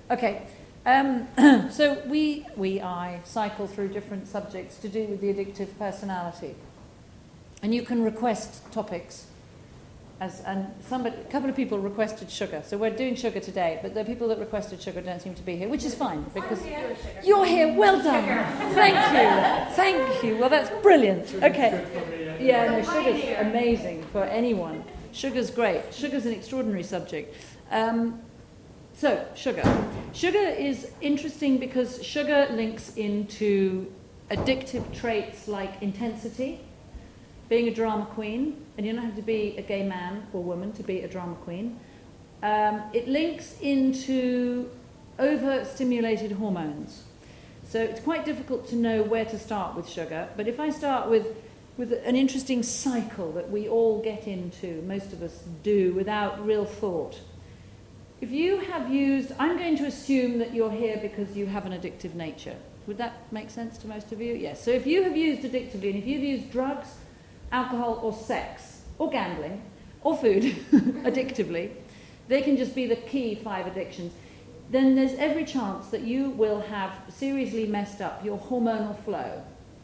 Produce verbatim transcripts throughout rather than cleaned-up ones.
Okay. Um, so we, we, I cycle through different subjects to do with the addictive personality. And you can request topics. As, and somebody, a couple of people requested sugar. So we're doing sugar today, but the people that requested sugar don't seem to be here, which is fine, because you're here. Well done. Thank you. Thank you. Well, that's brilliant. Okay. Yeah, no, sugar's amazing for anyone. Sugar's great. Sugar's an extraordinary subject. Um, So, sugar. Sugar is interesting because sugar links into addictive traits like intensity, being a drama queen, and you don't have to be a gay man or woman to be a drama queen. Um, it links into overstimulated hormones. So it's quite difficult to know where to start with sugar, but if I start with, with an interesting cycle that we all get into, most of us do, without real thought. If you have used, I'm going to assume that you're here because you have an addictive nature. Would that make sense to most of you? Yes. So if you have used addictively, and if you've used drugs, alcohol, or sex, or gambling, or food addictively, they can just be the key five addictions, then there's every chance that you will have seriously messed up your hormonal flow.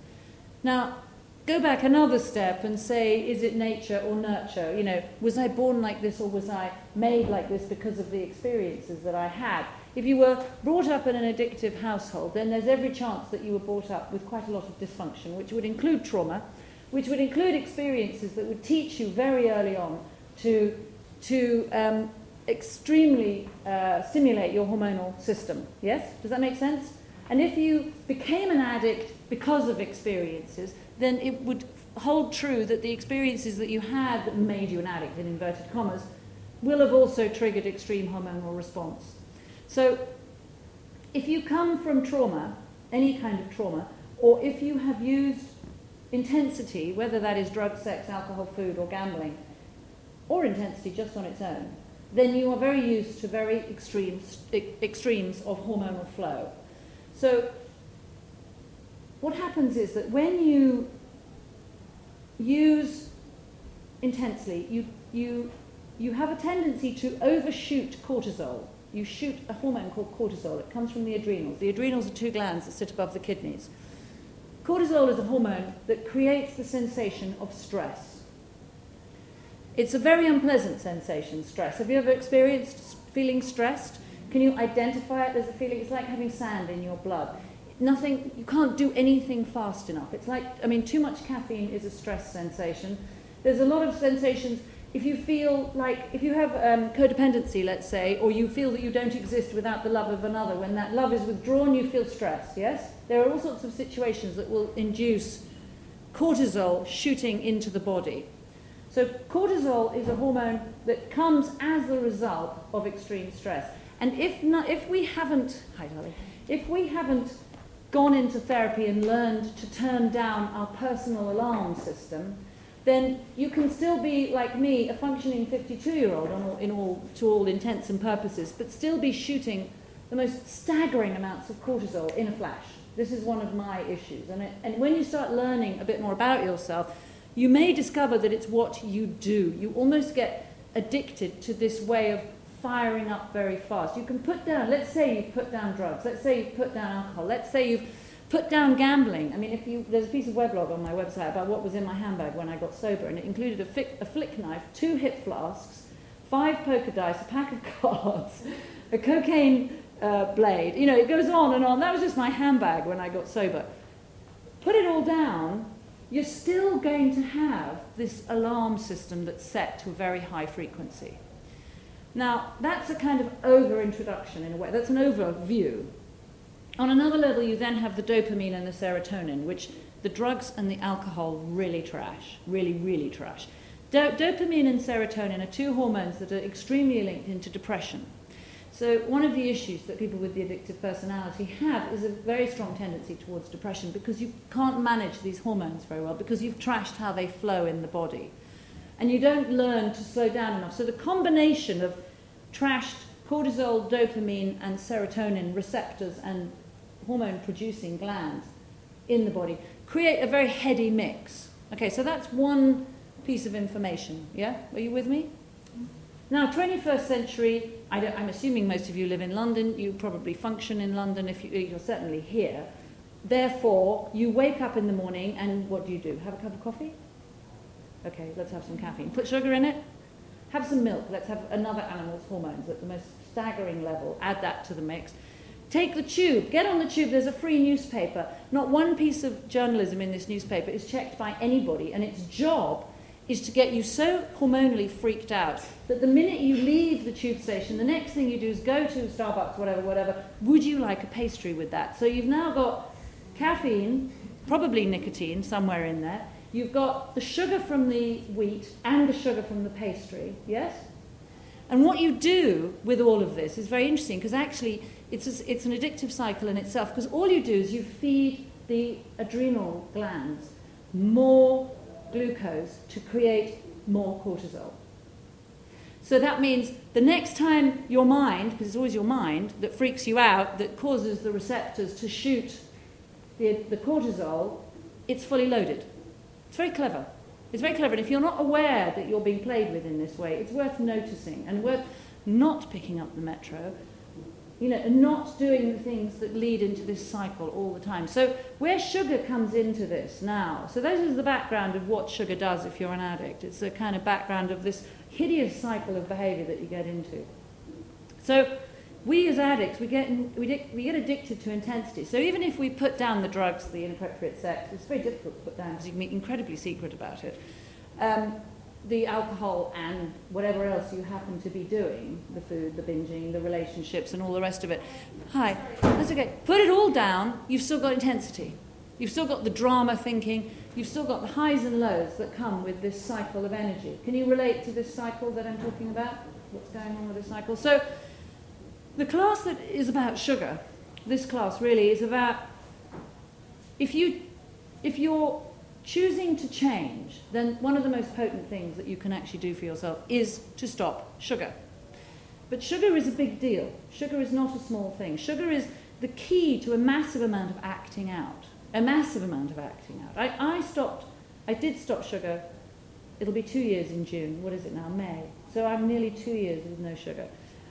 Now, go back another step and say, is it nature or nurture? You know, was I born like this or was I made like this because of the experiences that I had? If you were brought up in an addictive household, then there's every chance that you were brought up with quite a lot of dysfunction, which would include trauma, which would include experiences that would teach you very early on to, to um, extremely uh, stimulate your hormonal system. Yes? Does that make sense? And if you became an addict because of experiences, then it would hold true that the experiences that you had that made you an addict, in inverted commas, will have also triggered extreme hormonal response. So if you come from trauma, any kind of trauma, or if you have used intensity, whether that is drug, sex, alcohol, food, or gambling, or intensity just on its own, then you are very used to very extreme, extremes of hormonal flow. So what happens is that when you use intensely, you, you, you have a tendency to overshoot cortisol. You shoot a hormone called cortisol. It comes from the adrenals. The adrenals are two glands that sit above the kidneys. Cortisol is a hormone that creates the sensation of stress. It's a very unpleasant sensation, stress. Have you ever experienced feeling stressed? Can you identify it as a feeling? It's like having sand in your blood. Nothing, you can't do anything fast enough. It's like, I mean, too much caffeine is a stress sensation. There's a lot of sensations. If you feel like, if you have um, codependency, let's say, or you feel that you don't exist without the love of another, when that love is withdrawn, you feel stress, yes? There are all sorts of situations that will induce cortisol shooting into the body. So cortisol is a hormone that comes as a result of extreme stress. And if not, if we haven't, hi darling, if we haven't gone into therapy and learned to turn down our personal alarm system, then you can still be, like me, a functioning fifty-two-year-old in all, in all, to all intents and purposes, but still be shooting the most staggering amounts of cortisol in a flash. This is one of my issues. And, it, and when you start learning a bit more about yourself, you may discover that it's what you do. You almost get addicted to this way of firing up very fast. You can put down, let's say you've put down drugs, let's say you've put down alcohol, let's say you've put down gambling. I mean, if you, there's a piece of weblog on my website about what was in my handbag when I got sober, and it included a, fic, a flick knife, two hip flasks, five poker dice, a pack of cards, a cocaine uh, blade. You know, it goes on and on. That was just my handbag when I got sober. Put it all down, you're still going to have this alarm system that's set to a very high frequency. Now, that's a kind of over-introduction in a way. That's an overview. On another level, you then have the dopamine and the serotonin, which the drugs and the alcohol really trash, really, really trash. Do- dopamine and serotonin are two hormones that are extremely linked into depression. So one of the issues that people with the addictive personality have is a very strong tendency towards depression because you can't manage these hormones very well because you've trashed how they flow in the body. And you don't learn to slow down enough. So the combination of trashed cortisol, dopamine, and serotonin receptors and hormone-producing glands in the body create a very heady mix. Okay, so that's one piece of information, yeah? Are you with me? Now, twenty-first century, I don't, I'm assuming most of you live in London. You probably function in London. If you, you're certainly here. Therefore, you wake up in the morning and what do you do? Have a cup of coffee? Okay, let's have some caffeine. Put sugar in it. Have some milk. Let's have another animal's hormones at the most staggering level. Add that to the mix. Take the tube. Get on the tube. There's a free newspaper. Not one piece of journalism in this newspaper is checked by anybody, and its job is to get you so hormonally freaked out that the minute you leave the tube station, the next thing you do is go to Starbucks, whatever, whatever. Would you like a pastry with that? So you've now got caffeine, probably nicotine somewhere in there. You've got the sugar from the wheat and the sugar from the pastry, yes? And what you do with all of this is very interesting because actually it's, a, it's an addictive cycle in itself because all you do is you feed the adrenal glands more glucose to create more cortisol. So that means the next time your mind, because it's always your mind that freaks you out, that causes the receptors to shoot the, the cortisol, it's fully loaded. It's very clever. It's very clever. And if you're not aware that you're being played with in this way, it's worth noticing and worth not picking up the metro, you know, and not doing the things that lead into this cycle all the time. So where sugar comes into this now, so this is the background of what sugar does if you're an addict. It's a kind of background of this hideous cycle of behavior that you get into. So we as addicts, we get, we, we get addicted to intensity. So even if we put down the drugs, the inappropriate sex, it's very difficult to put down because you can be incredibly secret about it. Um, the alcohol and whatever else you happen to be doing, the food, the binging, the relationships and all the rest of it. Hi, that's okay. Put it all down, you've still got intensity. You've still got the drama thinking, you've still got the highs and lows that come with this cycle of energy. Can you relate to this cycle that I'm talking about? What's going on with this cycle? So the class that is about sugar, this class really is about, if, you, if you're choosing to change, then one of the most potent things that you can actually do for yourself is to stop sugar. But sugar is a big deal. Sugar is not a small thing. Sugar is the key to a massive amount of acting out. A massive amount of acting out. I, I stopped, I did stop sugar, it'll be two years in June. What is it now? May. So I'm nearly two years with no sugar.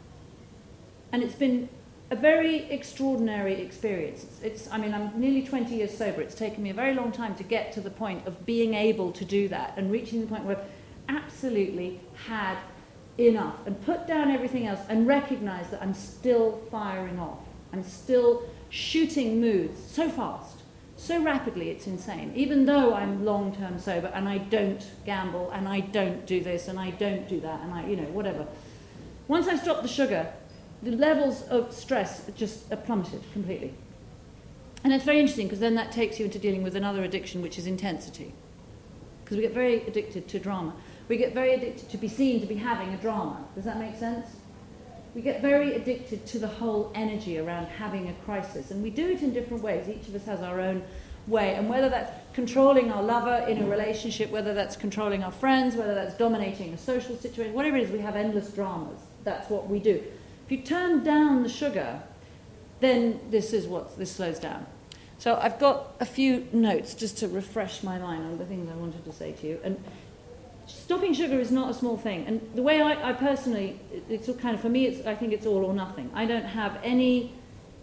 And it's been a very extraordinary experience. It's, it's, I mean, I'm nearly twenty years sober. It's taken me a very long time to get to the point of being able to do that and reaching the point where I've absolutely had enough and put down everything else and recognize that I'm still firing off. I'm still shooting moods so fast, so rapidly, it's insane. Even though I'm long-term sober and I don't gamble and I don't do this and I don't do that and I, you know, whatever. Once I stopped the sugar, the levels of stress just are plummeted completely. And it's very interesting because then that takes you into dealing with another addiction, which is intensity. Because we get very addicted to drama. We get very addicted to be seen to be having a drama. Does that make sense? We get very addicted to the whole energy around having a crisis. And we do it in different ways. Each of us has our own way. And whether that's controlling our lover in a relationship, whether that's controlling our friends, whether that's dominating a social situation, whatever it is, we have endless dramas. That's what we do. If you turn down the sugar, then this is what this slows down. So I've got a few notes just to refresh my mind on the things I wanted to say to you. And stopping sugar is not a small thing. And the way I, I personally, it's all kind of, for me, it's, I think it's all or nothing. I don't have any,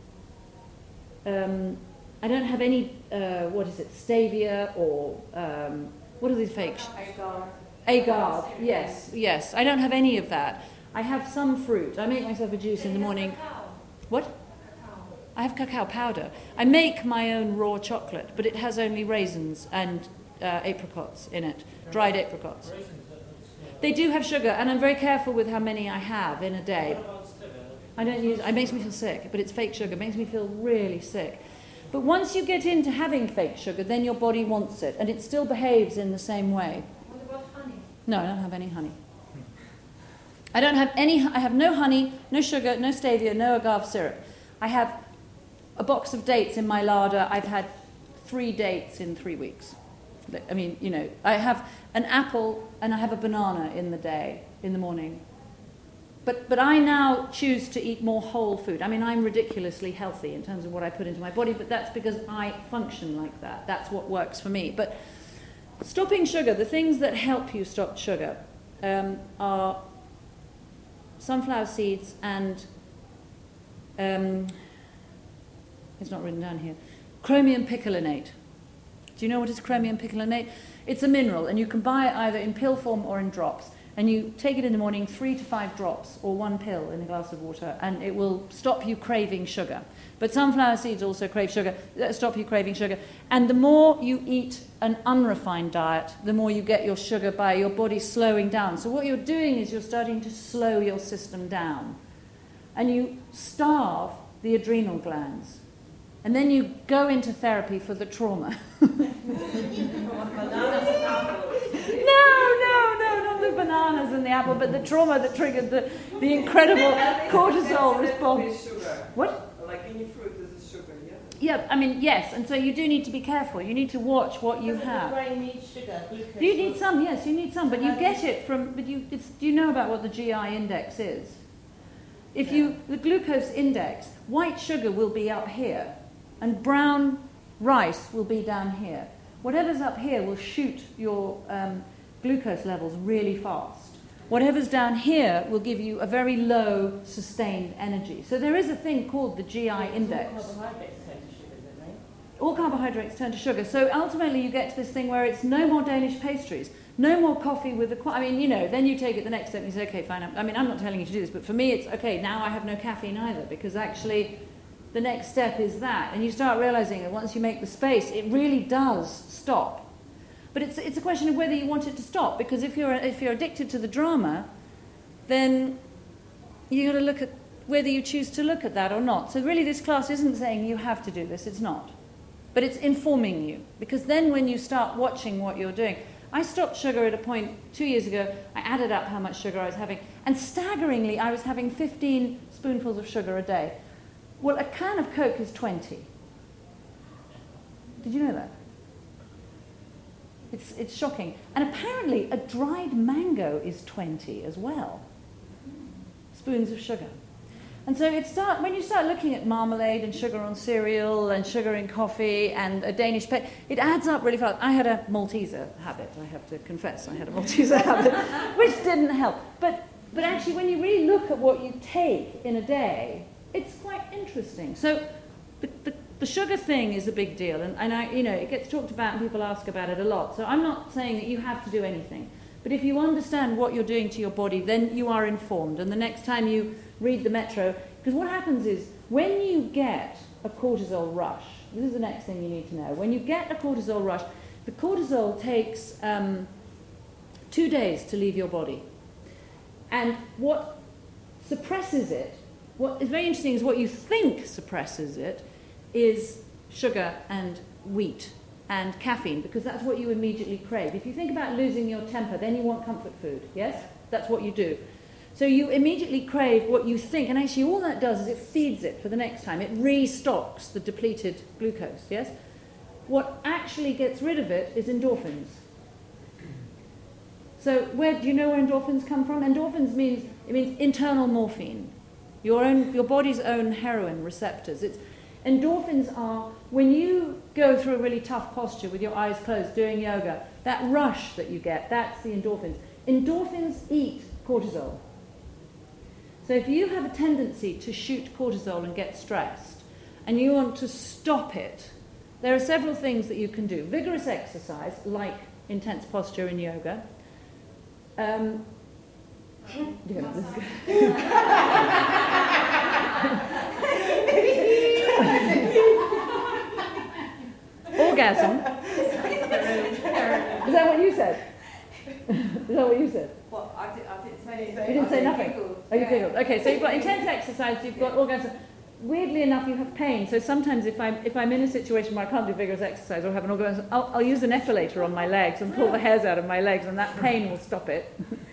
um, I don't have any, uh, what is it, stevia or, um, what are these fake? Agar. Agar, yes, yes. I don't have any of that. I have some fruit. I make myself a juice in the morning. What? Cacao. I have cacao powder. I make my own raw chocolate, but it has only raisins and uh, apricots in it, dried apricots. They do have sugar, and I'm very careful with how many I have in a day. I don't use. It makes me feel sick, but it's fake sugar. It makes me feel really sick. But once you get into having fake sugar, then your body wants it, and it still behaves in the same way. What about honey? No, I don't have any honey. I don't have any, I have no honey, no sugar, no stevia, no agave syrup. I have a box of dates in my larder. I've had three dates in three weeks. I mean, you know, I have an apple and I have a banana in the day, in the morning. But, but I now choose to eat more whole food. I mean, I'm ridiculously healthy in terms of what I put into my body, but that's because I function like that. That's what works for me. But stopping sugar, the things that help you stop sugar um, are sunflower seeds and, um, it's not written down here, chromium picolinate. Do you know what is chromium picolinate? It's a mineral, and you can buy it either in pill form or in drops. And you take it in the morning, three to five drops, or one pill in a glass of water, and it will stop you craving sugar. But sunflower seeds also crave sugar, uh, stop you craving sugar. And the more you eat an unrefined diet, the more you get your sugar by your body slowing down. So what you're doing is you're starting to slow your system down. And you starve the adrenal glands. And then you go into therapy for the trauma. No, no, no, not the bananas and the apple, but the trauma that triggered the, the incredible cortisol response. What? Like any fruit, there's a sugar, yeah? Yeah, I mean, yes, and so you do need to be careful. You need to watch what you have. The brain needs sugar, glucose. You need some, yes, you need some, but you get it from, but you, it's, do you know about what the G I index is? If you, the glucose index, white sugar will be up here, and brown rice will be down here. Whatever's up here will shoot your um, glucose levels really fast. Whatever's down here will give you a very low, sustained energy. So there is a thing called the G I index. All carbohydrates turn to sugar, don't they? All carbohydrates turn to sugar. So ultimately you get to this thing where it's no more Danish pastries, no more coffee with the... I mean, you know, then you take it the next step and you say, okay, fine. I mean, I'm not telling you to do this, but for me it's, okay, now I have no caffeine either, because actually the next step is that. And you start realizing that once you make the space, it really does stop. But it's, it's a question of whether you want it to stop, because if you're, if you're addicted to the drama, then you've got to look at whether you choose to look at that or not. So really this class isn't saying you have to do this, it's not. But it's informing you, because then when you start watching what you're doing... I stopped sugar at a point two years ago. I added up how much sugar I was having, and staggeringly I was having fifteen spoonfuls of sugar a day. Well, a can of Coke is twenty. Did you know that? It's, it's shocking. And apparently a dried mango is twenty as well. Spoons of sugar. And so it start, when you start looking at marmalade and sugar on cereal and sugar in coffee and a Danish pet, it adds up really fast. I had a Malteser habit, I have to confess. I had a Malteser habit, which didn't help. But, but actually, when you really look at what you take in a day, it's quite interesting. So the, the, the sugar thing is a big deal. And, and I, you know, it gets talked about and people ask about it a lot. So I'm not saying that you have to do anything. But if you understand what you're doing to your body, then you are informed. And the next time you read the Metro, because what happens is when you get a cortisol rush, this is the next thing you need to know. When you get a cortisol rush, the cortisol takes um, two days to leave your body. And what suppresses it, what is very interesting is what you think suppresses it is sugar and wheat and caffeine, because that's what you immediately crave. If you think about losing your temper, then you want comfort food, yes? That's what you do. So you immediately crave what you think, and actually all that does is it feeds it for the next time. It restocks the depleted glucose, yes? What actually gets rid of it is endorphins. So where do you know where endorphins come from? Endorphins means, it means internal morphine, your own, your body's own heroin receptors. It's, endorphins are when you go through a really tough posture with your eyes closed doing yoga, that rush that you get, that's the endorphins. Endorphins eat cortisol. So if you have a tendency to shoot cortisol and get stressed, and you want to stop it, there are several things that you can do. Vigorous exercise, like intense posture in yoga. Um, yeah, this is good. Orgasm. Is that what you said? Is that what you said? Well, I, did, I didn't say anything. You didn't say nothing? Giggled. Oh, you Yeah. giggled. Okay, so you've got intense exercise, you've got orgasm. Weirdly enough, you have pain. So sometimes if I'm, if I'm in a situation where I can't do vigorous exercise or have an orgasm, I'll, I'll use an epilator on my legs and pull the hairs out of my legs, and that pain will stop it.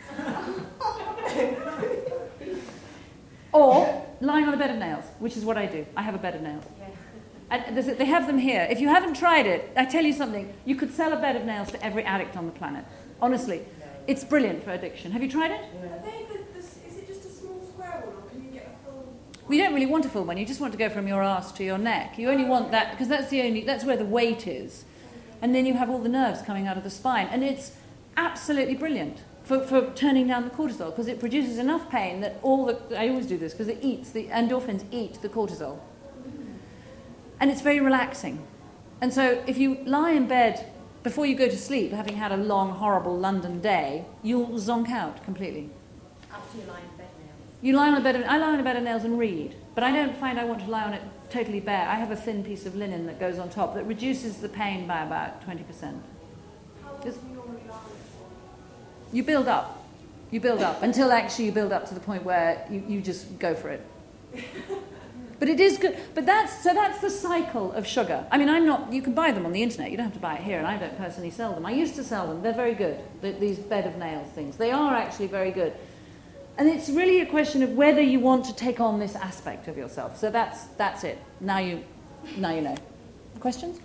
Or lying on a bed of nails, which is what I do. I have a bed of nails. And there's a, they have them here. If you haven't tried it, I tell you something, you could sell a bed of nails to every addict on the planet. Honestly. It's brilliant for addiction. Have you tried it? Are they the, the, is it just a small square one, or can you get a full one? We don't really want a full one. You just want to go from your arse to your neck. You only want that because that's the only, that's where the weight is. And then you have all the nerves coming out of the spine. And it's absolutely brilliant. for, for turning down the cortisol, because it produces enough pain that all the, I always do this, because it eats, the endorphins eat the cortisol. And it's very relaxing. And so if you lie in bed before you go to sleep, having had a long, horrible London day, you'll zonk out completely. After you lie in bed nails. You lie on a bed of, I lie on a bed of nails and read, but I don't find I want to lie on it totally bare. I have a thin piece of linen that goes on top that reduces the pain by about twenty percent. How long do Just- you normally lie on it for? You build up. You build up until actually you build up to the point where you, you just go for it. But it is good. But that's, so that's the cycle of sugar. I mean, I'm not, you can buy them on the internet. You don't have to buy it here, and I don't personally sell them. I used to sell them. They're very good, the, these bed of nails things. They are actually very good. And it's really a question of whether you want to take on this aspect of yourself. So that's, that's it. Now you, now you know. Questions?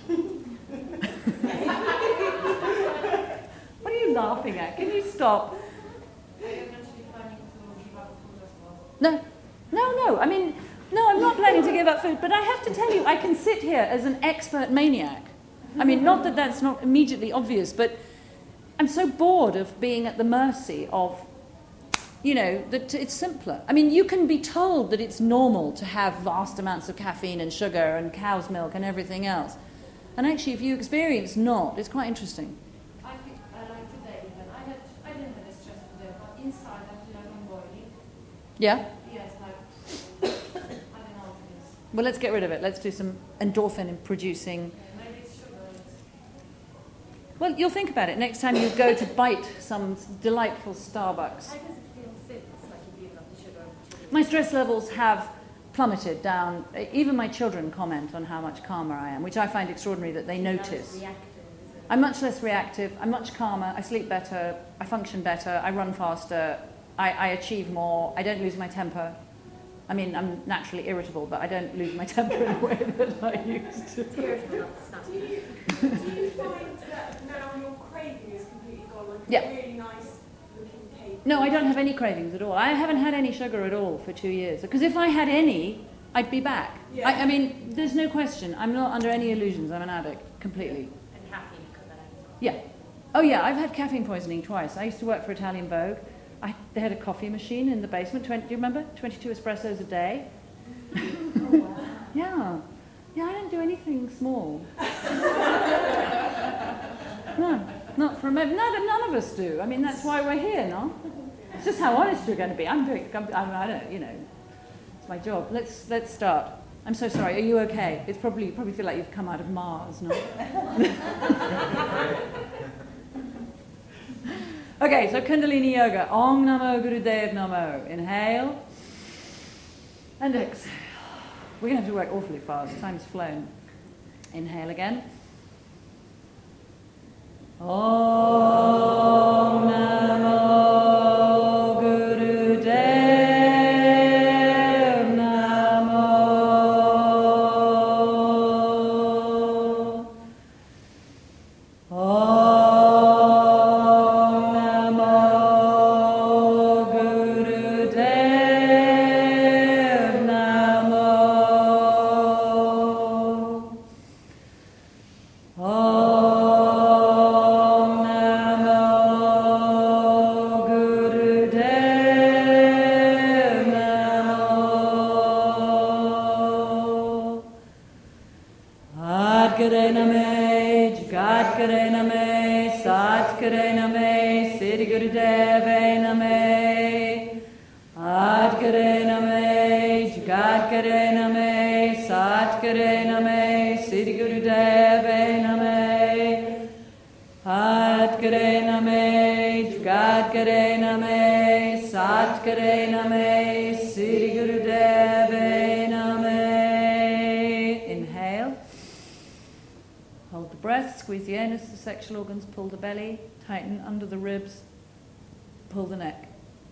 What are you laughing at? Can you stop? Are you eventually planning to give up food as well? No, no, no. I mean, no, I'm not planning to give up food, but I have to tell you, I can sit here as an expert maniac. I mean, not that that's not immediately obvious, but I'm so bored of being at the mercy of, you know, that it's simpler. I mean, you can be told that it's normal to have vast amounts of caffeine and sugar and cow's milk and everything else. And actually, if you experience not, it's quite interesting. I think I like today even. I had I didn't have a stress today, but inside I feel like I'm boiling. Yeah? Yes, like I don't know what it is. Well, let's get rid of it. Let's do some endorphin producing. Maybe it's sugar. It's Well, you'll think about it next time you go to bite some delightful Starbucks. How does it feel sick? It's like you're giving up the sugar. My stress levels have plummeted down. Even my children comment on how much calmer I am, which I find extraordinary that they notice. Reactive, is it? I'm much less reactive, I'm much calmer, I sleep better, I function better, I run faster, I, I achieve more, I don't lose my temper. I mean, I'm naturally irritable, but I don't lose my temper in a way that I used to. It's irritable, not snappy. Do you, do you find that now your craving is completely gone, like Yeah. a really nice looking cake? No, I don't have any cravings at all. I haven't had any sugar at all for two years. Because if I had any, I'd be back. Yeah. I, I mean, there's no question. I'm not under any illusions. I'm an addict, completely. And caffeine, because that happens. Yeah. Oh, yeah, I've had caffeine poisoning twice. I used to work for Italian Vogue. I, they had a coffee machine in the basement. twenty, do you remember? twenty-two espressos a day. Oh, wow. Yeah. Yeah, I don't do anything small. No, not for a moment. No, but none of us do. I mean, that's why we're here, no? It's just how honest you're going to be. I'm doing, I'm, I don't, you know, it's my job. Let's let's start. I'm so sorry. Are you okay? It's probably you probably feel like you've come out of Mars, no? Okay, so Kundalini Yoga. Om Namo Gurudev Namo. Inhale and exhale. We're going to have to work awfully fast. Time's flown. Inhale again. Om Namo Gurudev Namo. Om Namo Gurudev Namo. Om Namo Gurudev Namo. Ad Gare Name, Jagat Gare Name, Sat Gare Name, Siddhi Gurudev Name. Ad Gare Name, Jagat Gare Name, Sat Gare Name, Siddhi Gurudev Name. Ad Gare Name, Jagat Gare Name, Sat Gare Name, Siddhi Gurudev Name. Inhale. Hold the breath, squeeze the anus, the sexual organs, pull the belly, tighten under the ribs, pull the neck.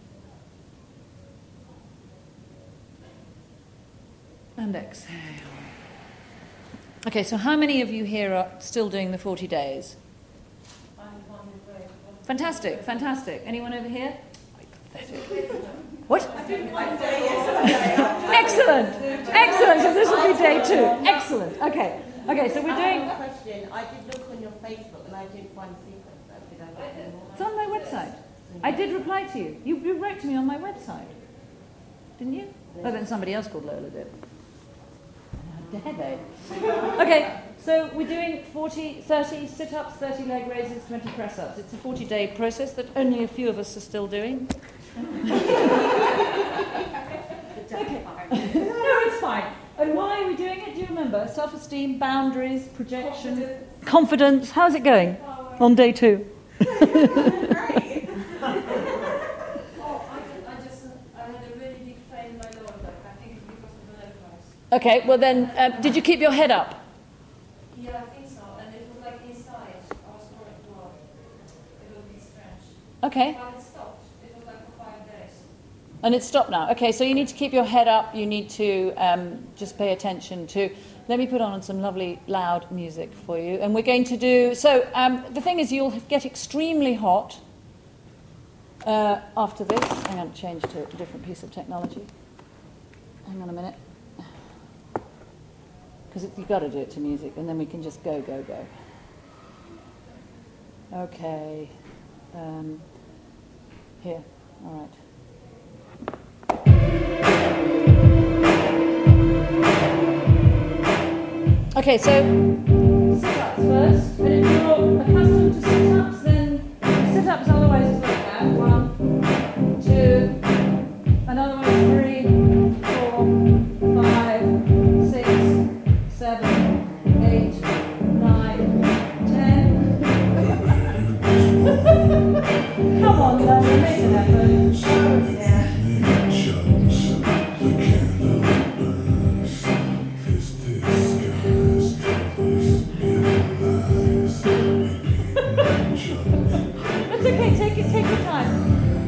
And exhale. Okay, so how many of you here are still doing the forty days? I'm on the way. Fantastic, fantastic. Anyone over here? Pathetic. What? I did one day yesterday. Excellent, excellent. So this will be day two. Excellent. Okay, okay. So we're I doing. have a question. I did look on your Facebook and I did find sequence. Did I get any more? It's on my website. didn't I you? did reply to you. You, you wrote to me on my website, didn't you? Oh, then somebody else called Lola did. How dare they? Okay, so we're doing forty, thirty sit-ups, thirty leg raises, twenty press-ups. It's a forty-day process that only a few of us are still doing. Okay. No, it's fine. And why are we doing it? Do you remember? Self-esteem, boundaries, projection, confidence. confidence. How's it going on day two? Oh, I, did- I just I had a really big pain in my lower back. I think it's because of the leg rise. Okay, well then, uh, did you keep your head up? Yeah, I think so. And it was like inside. I was going well. It was a bit strange. Okay. But it stopped. It was like for five days. And it's stopped now. Okay, so you need to keep your head up. You need to um, just pay attention to... Let me put on some lovely loud music for you. And we're going to do... So um, the thing is, you'll get extremely hot uh, after this. I'm going to change to a different piece of technology. Hang on a minute. Because you've got to do it to music, and then we can just go, go, go. Okay. Um, here. All right. Okay, so sit-ups first. And if you're accustomed to sit-ups, then sit-ups otherwise is like that. One, two, another one, three, four, five, six, seven, eight, nine, ten. Come on, Lola, make an effort. Yeah. That's okay, take it, take your time.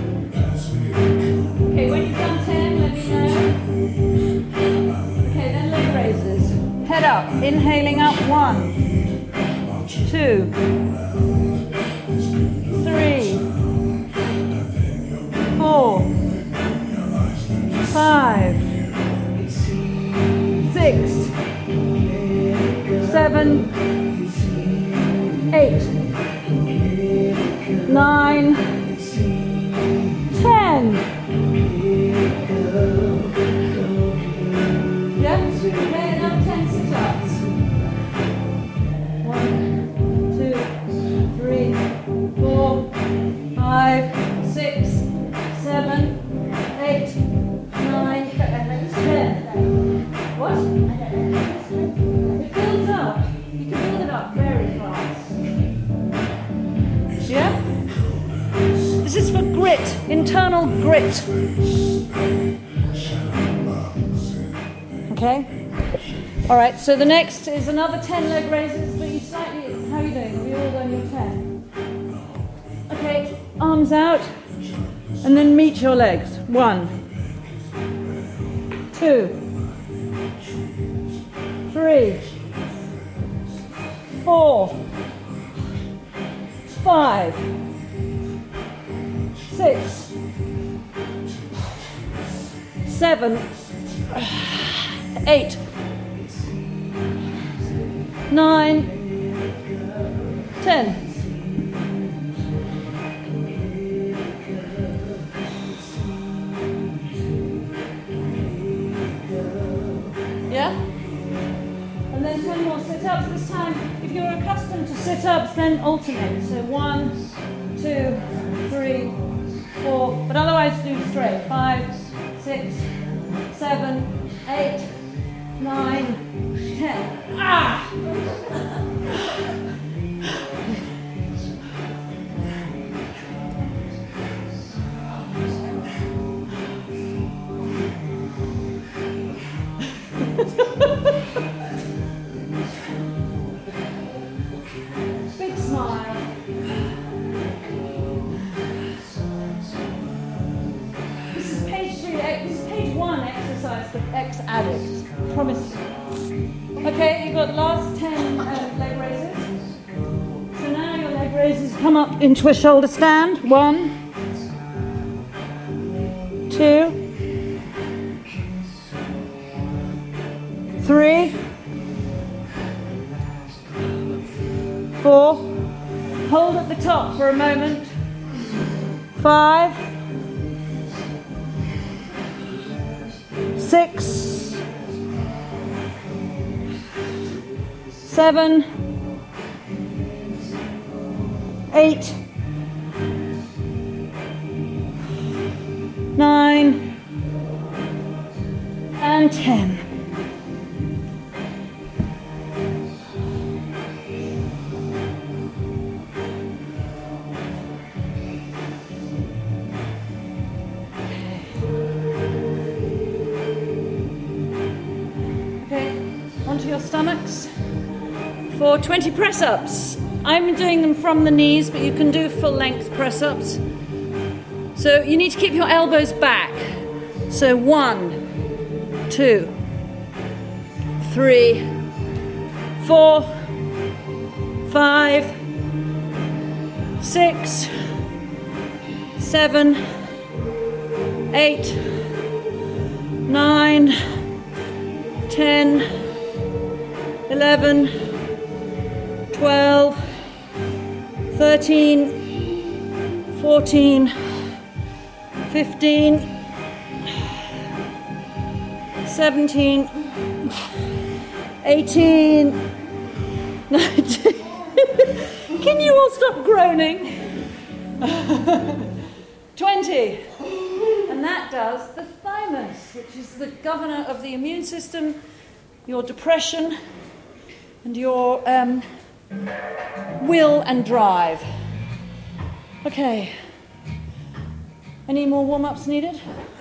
Okay, when you've done ten, let me know. Okay, then leg raises. Head up, inhaling up, one, two, three, four, five, six, seven, eight, nine, ten. Yeah? Okay, another ten sit-ups. One, two, three, four, five, six, seven, eight, nine, ten. What? It builds up. You can build it up very fast. Yeah? This is for grit, internal grit. Okay? All right, so the next is another ten leg raises, but you slightly, how are you doing? Have you all done your ten? Okay, arms out, and then meet your legs. One, two, three, four, five, six, seven, eight, nine, ten. Yeah? And then ten more sit-ups. This time, if you're accustomed to sit-ups, then alternate. So one, two, three, four, but otherwise do straight. Five, six, seven, eight, nine, ten. Ah! Big smile. This is page three, this is page one exercise for ex-addicts. Promise you. Okay, you've got the last ten uh, leg raises. So now your leg raises come up into a shoulder stand. One, two, three, four. Hold at the top for a moment. five, six, seven, eight, nine, and ten. Onto your stomachs for twenty press-ups. I'm doing them from the knees, but you can do full-length press-ups. So you need to keep your elbows back. So one, two, three, four, five, six, seven, eight, nine, ten, eleven, twelve, thirteen, fourteen, fifteen, seventeen, eighteen, nineteen. Can you all stop groaning? twenty. And that does the thymus, which is the governor of the immune system, your depression, and your um, will and drive. Okay. Any more warm-ups needed?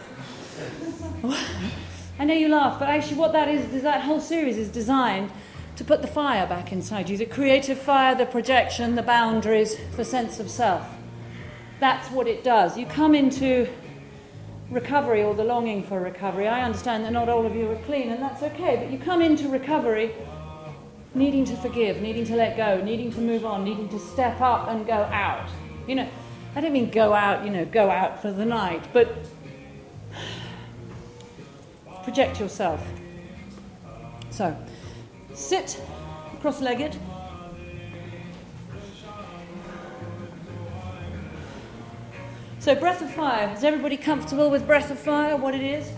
I know you laugh, but actually what that is, is that whole series is designed to put the fire back inside you. The creative fire, the projection, the boundaries, the sense of self. That's what it does. You come into recovery, or the longing for recovery. I understand that not all of you are clean, and that's okay, but you come into recovery needing to forgive, needing to let go, needing to move on, needing to step up and go out. You know, I don't mean go out, you know, go out for the night, but project yourself. So, sit cross-legged. So, breath of fire. Is everybody comfortable with breath of fire, what it is?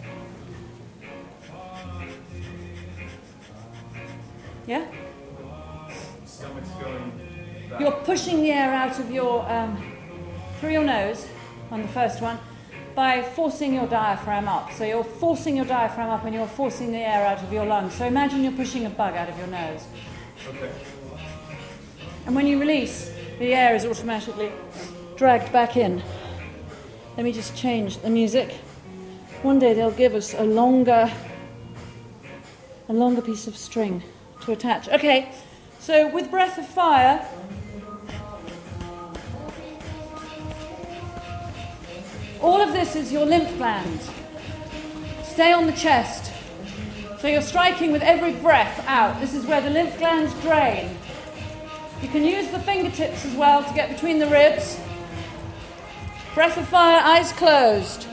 Yeah? Stomach's going back. You're pushing the air out of your, um, through your nose on the first one by forcing your diaphragm up. So you're forcing your diaphragm up and you're forcing the air out of your lungs. So imagine you're pushing a bug out of your nose. Okay. And when you release, the air is automatically dragged back in. Let me just change the music. One day they'll give us a longer, a longer piece of string to attach. Okay, so with breath of fire, all of this is your lymph glands. Stay on the chest. So you're striking with every breath out. This is where the lymph glands drain. You can use the fingertips as well to get between the ribs. Breath of fire, eyes closed.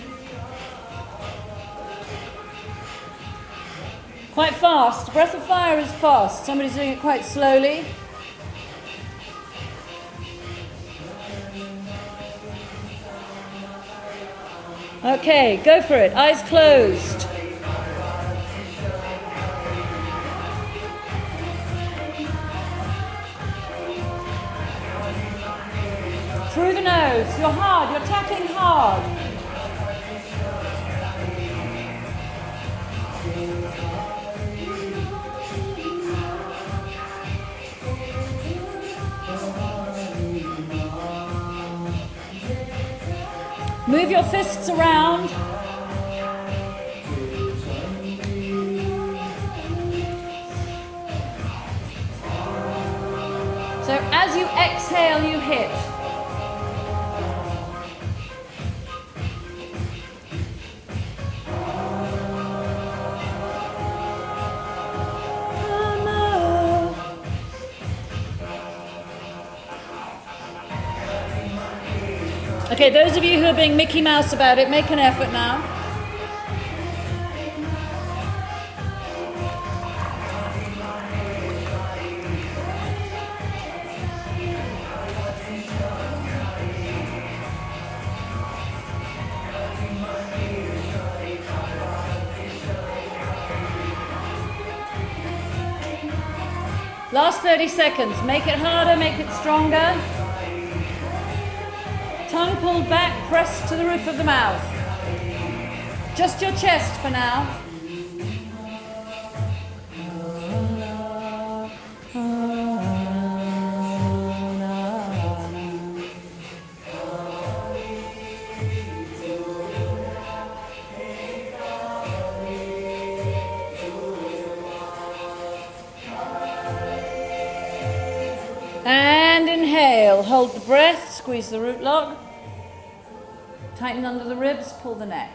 Quite fast. Breath of fire is fast. Somebody's doing it quite slowly. Okay, go for it. Eyes closed. Through the nose. You're hard. You're tapping hard. Move your fists around. So as you exhale, you hit. Okay, those of you who are being Mickey Mouse about it, make an effort now. Last thirty seconds. Make it harder, make it stronger. Tongue pulled back, pressed to the roof of the mouth. Just your chest for now. And inhale, hold the breath, squeeze the root log, tighten under the ribs, pull the neck.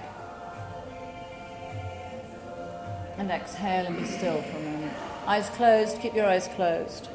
And exhale and be still for a moment. Eyes closed, keep your eyes closed.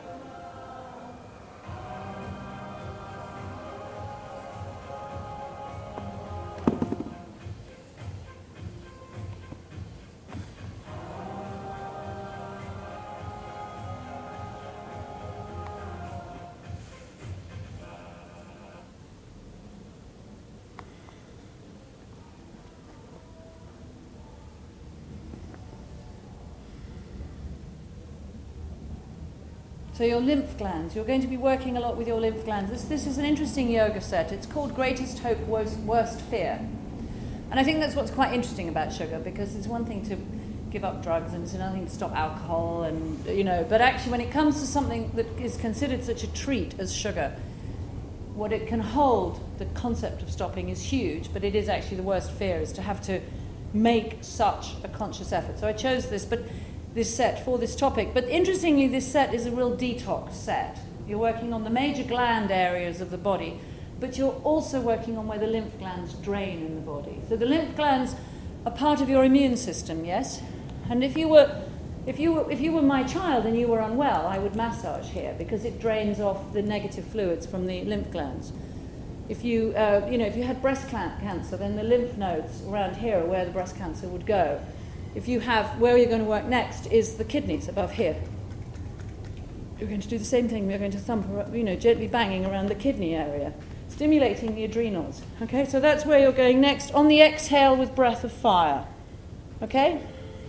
So your lymph glands, you're going to be working a lot with your lymph glands. This, this is an interesting yoga set. It's called Greatest Hope, Worst, Worst Fear. And I think that's what's quite interesting about sugar, because it's one thing to give up drugs and it's another thing to stop alcohol, and you know, but actually when it comes to something that is considered such a treat as sugar, what it can hold, the concept of stopping, is huge, but it is actually the worst fear, is to have to make such a conscious effort. So I chose this, but this set for this topic. But interestingly, this set is a real detox set. You're working on the major gland areas of the body, but you're also working on where the lymph glands drain in the body. So the lymph glands are part of your immune system, yes? And if you were if you were if you were my child and you were unwell, I would massage here because it drains off the negative fluids from the lymph glands. If you uh, you know, if you had breast cancer, then the lymph nodes around here are where the breast cancer would go. If you have, where you're going to work next is the kidneys above here. You're going to do the same thing. We're going to thump, you know, gently banging around the kidney area, stimulating the adrenals. Okay, so that's where you're going next. On the exhale with breath of fire. Okay?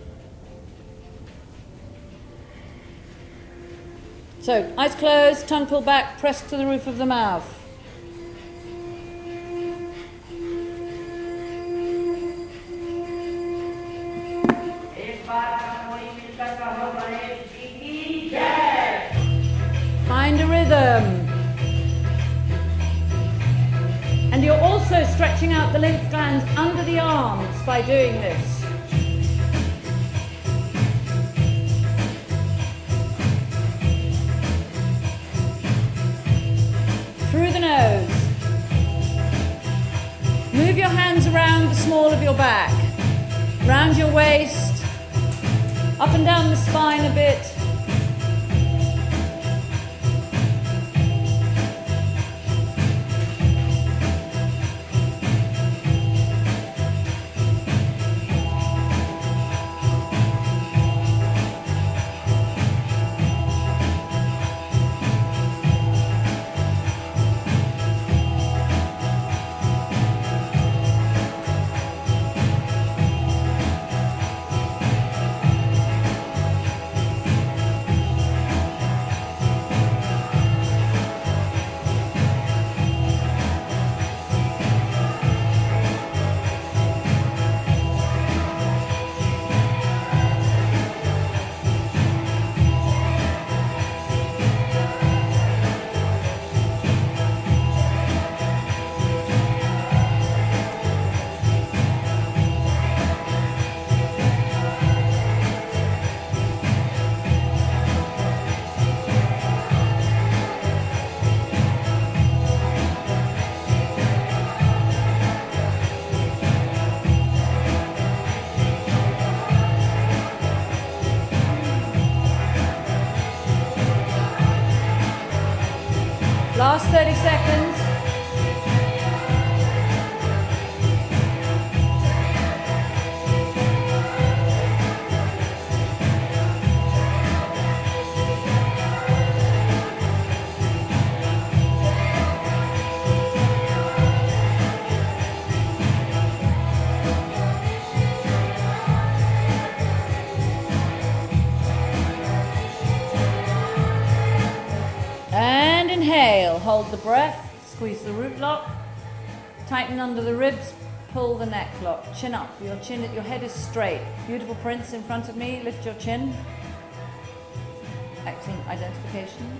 So, eyes closed, tongue pulled back, pressed to the roof of the mouth. Find a rhythm. And you're also stretching out the lymph glands under the arms by doing this. Through the nose. Move your hands around the small of your back, round your waist, up and down the spine a bit. Last thirty seconds. hold the breath, squeeze the root lock, tighten under the ribs, pull the neck lock, chin up, your chin, your head is straight. Beautiful Prince in front of me, lift your chin. Excellent identification.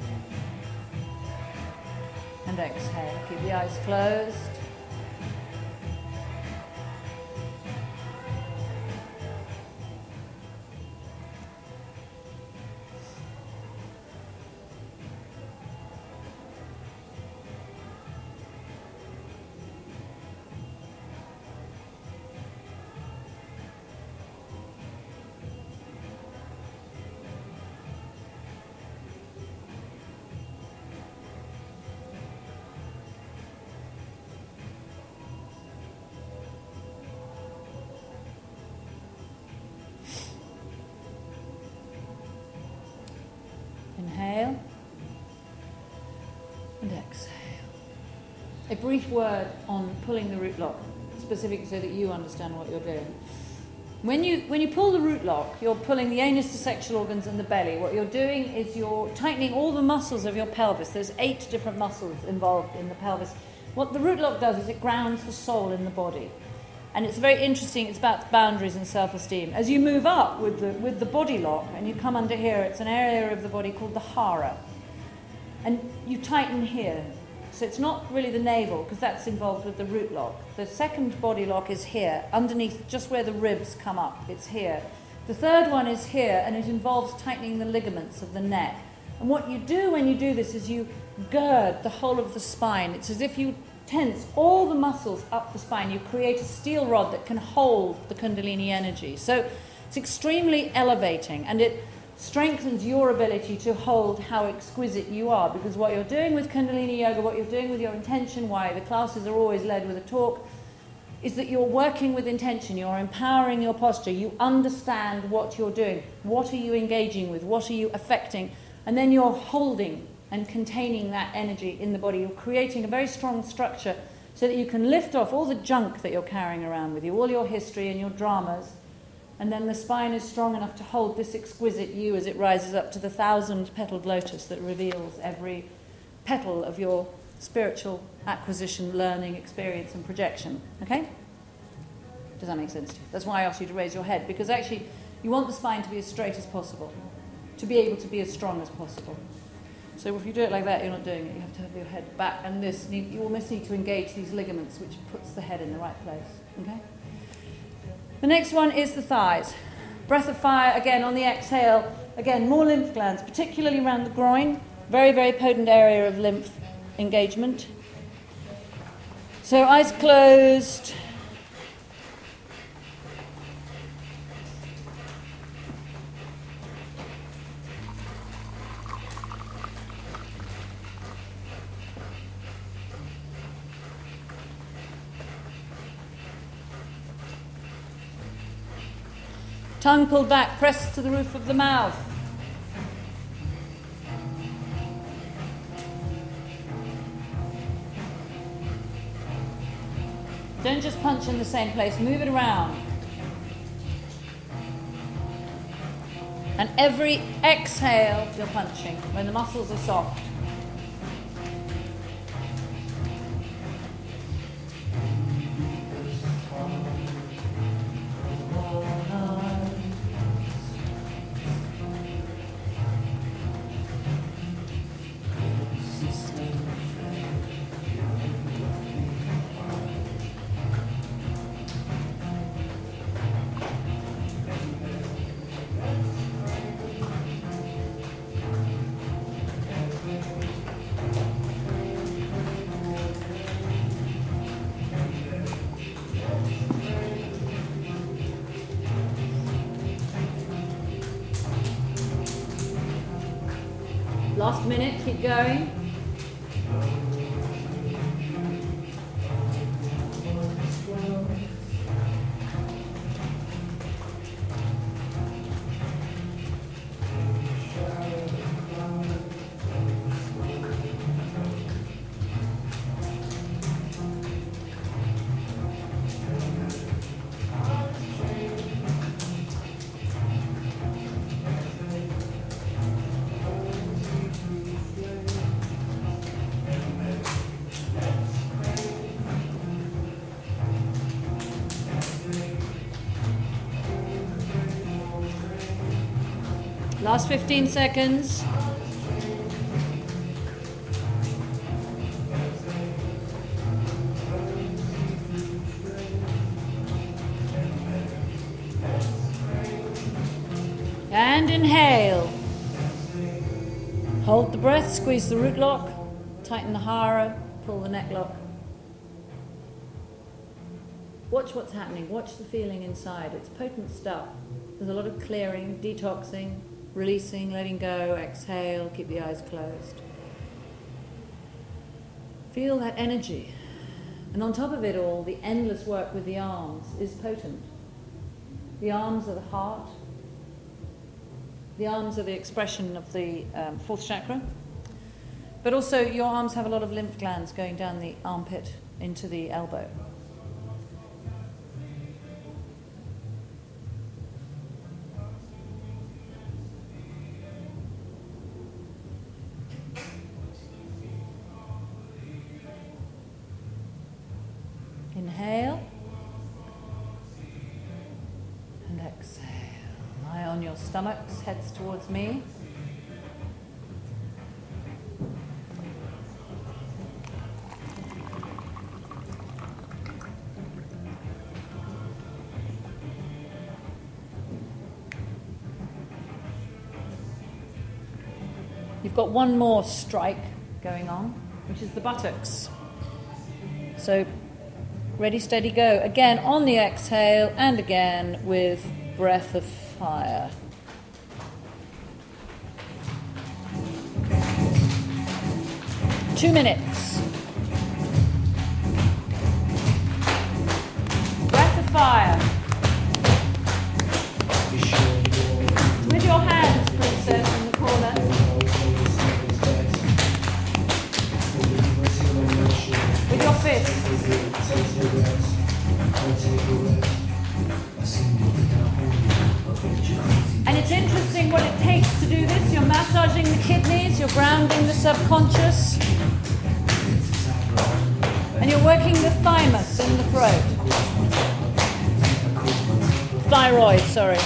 And exhale, keep the eyes closed. Inhale and exhale. A brief word on pulling the root lock, specifically so that you understand what you're doing. When you, when you pull the root lock, you're pulling the anus, the sexual organs and the belly. What you're doing is you're tightening all the muscles of your pelvis. There's eight different muscles involved in the pelvis. What the root lock does is it grounds the soul in the body. And it's very interesting, it's about boundaries and self-esteem. As you move up with the, with the body lock and you come under here, it's an area of the body called the hara. And you tighten here. So it's not really the navel, because that's involved with the root lock. The second body lock is here, underneath, just where the ribs come up. It's here. The third one is here, and it involves tightening the ligaments of the neck. And what you do when you do this is you gird the whole of the spine. It's as if you tense all the muscles up the spine. You create a steel rod that can hold the Kundalini energy. So it's extremely elevating, and it strengthens your ability to hold how exquisite you are, because what you're doing with Kundalini Yoga, what you're doing with your intention, why the classes are always led with a talk, is that you're working with intention, you're empowering your posture, you understand what you're doing, what are you engaging with, what are you affecting, and then you're holding and containing that energy in the body. You're creating a very strong structure so that you can lift off all the junk that you're carrying around with you, all your history and your dramas, and then the spine is strong enough to hold this exquisite you as it rises up to the thousand-petaled lotus that reveals every petal of your spiritual acquisition, learning, experience and projection. Okay? Does that make sense to you? That's why I asked you to raise your head, because actually you want the spine to be as straight as possible, to be able to be as strong as possible. So if you do it like that, you're not doing it. You have to have your head back, and this need, you almost need to engage these ligaments, which puts the head in the right place. Okay? The next one is the thighs. Breath of fire, again, on the exhale. Again, more lymph glands, particularly around the groin. Very, very potent area of lymph engagement. So eyes closed. Tongue pulled back, pressed to the roof of the mouth. Don't just punch in the same place, move it around. And every exhale, you're punching when the muscles are soft. Last minute, keep going. Last fifteen seconds. And inhale. Hold the breath, squeeze the root lock, tighten the hara, pull the neck lock. Watch what's happening, watch the feeling inside. It's potent stuff. There's a lot of clearing, detoxing, releasing, letting go, exhale, keep the eyes closed. Feel that energy. And on top of it all, the endless work with the arms is potent. The arms are the heart. The arms are the expression of the um, fourth chakra. But also your arms have a lot of lymph glands going down the armpit into the elbow. Inhale and exhale. Lie on your stomachs, heads towards me. You've got one more strike going on, which is the buttocks. So ready, steady, go. Again on the exhale and again with breath of fire. Two minutes. Breath of fire. With your hands, princess, in the corner. With your fists. And it's interesting what it takes to do this. You're massaging the kidneys, you're grounding the subconscious, and you're working the thymus in the throat. Thyroid, sorry.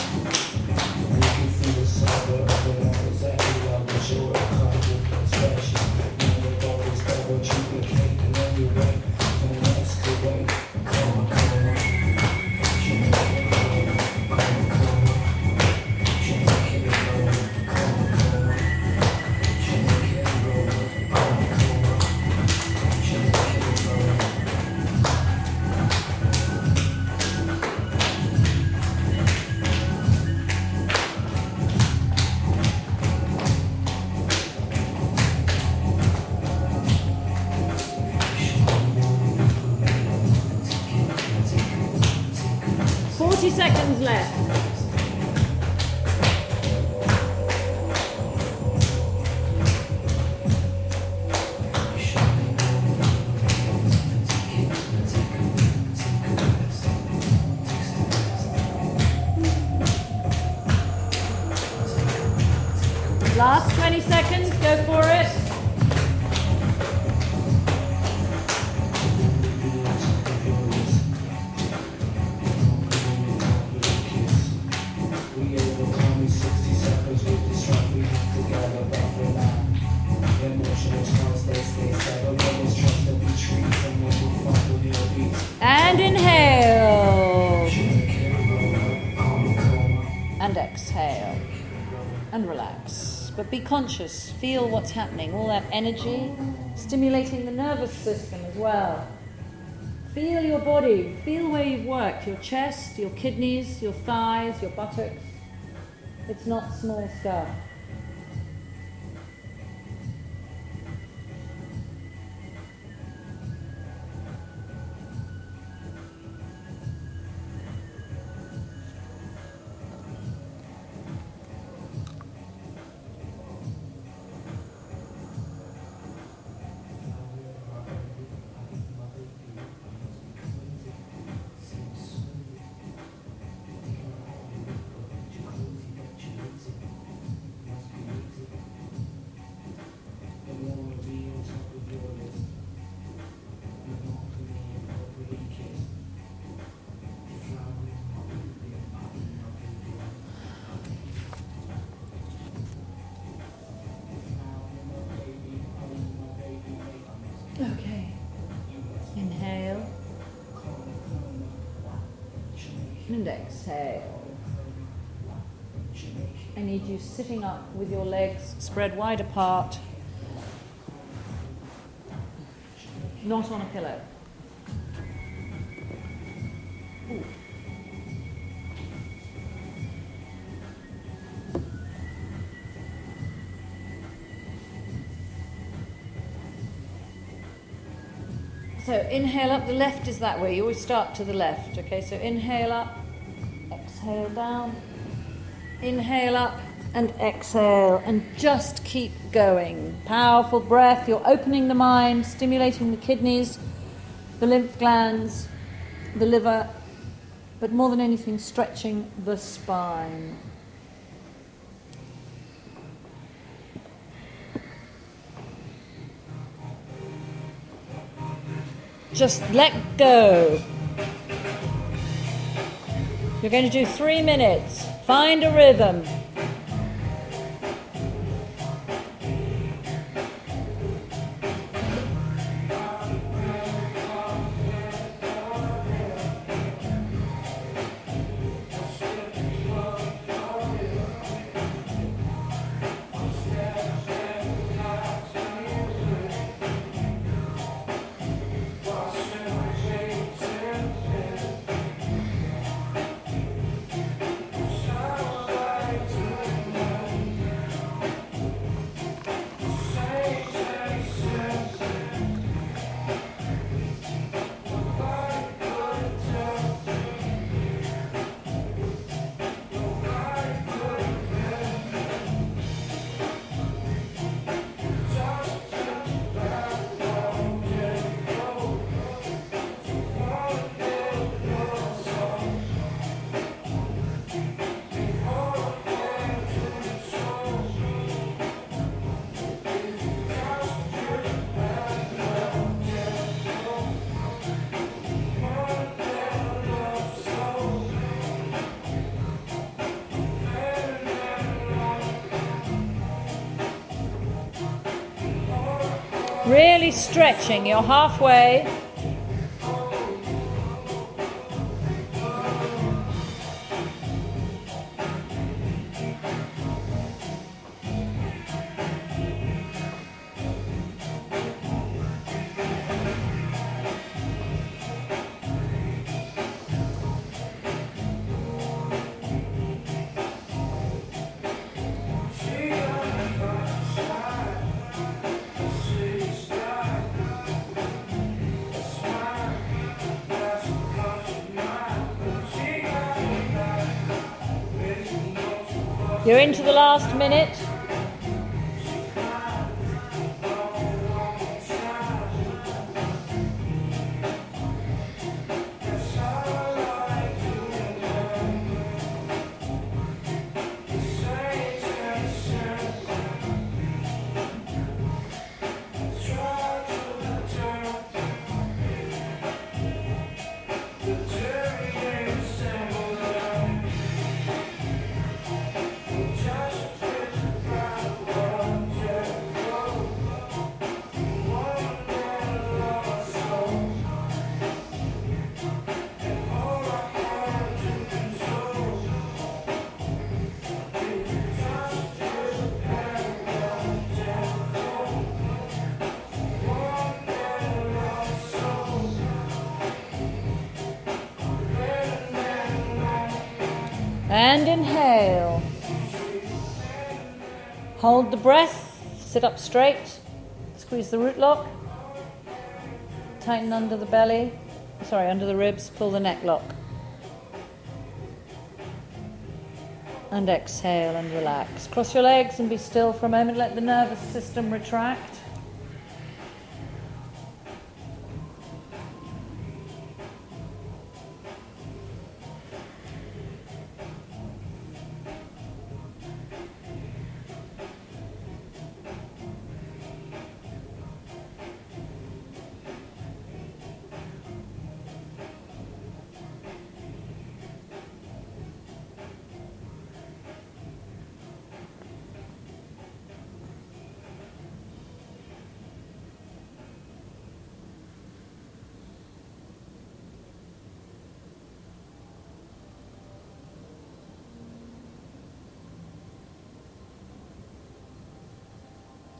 forty seconds left. Last twenty seconds, go for it. And inhale. And exhale. And relax. But be conscious. Feel what's happening. All that energy. Stimulating the nervous system as well. Feel your body. Feel where you've worked. Your chest, your kidneys, your thighs, your buttocks. It's not small stuff. exhale. I need you sitting up with your legs spread wide apart, not on a pillow. Ooh. So inhale up, the left is that way. You always start to the left, okay? So inhale up, exhale down, inhale up and exhale, and just keep going. Powerful breath. You're opening the mind, stimulating the kidneys, the lymph glands, the liver, but more than anything, stretching the spine. Just let go. You're going to do three minutes. Find a rhythm. Really stretching. You're halfway. You're into the last minute. And inhale. Hold the breath. Sit up straight. Squeeze the root lock. Tighten under the belly. Sorry, under the ribs. Pull the neck lock. And exhale and relax. Cross your legs and be still for a moment. Let the nervous system retract.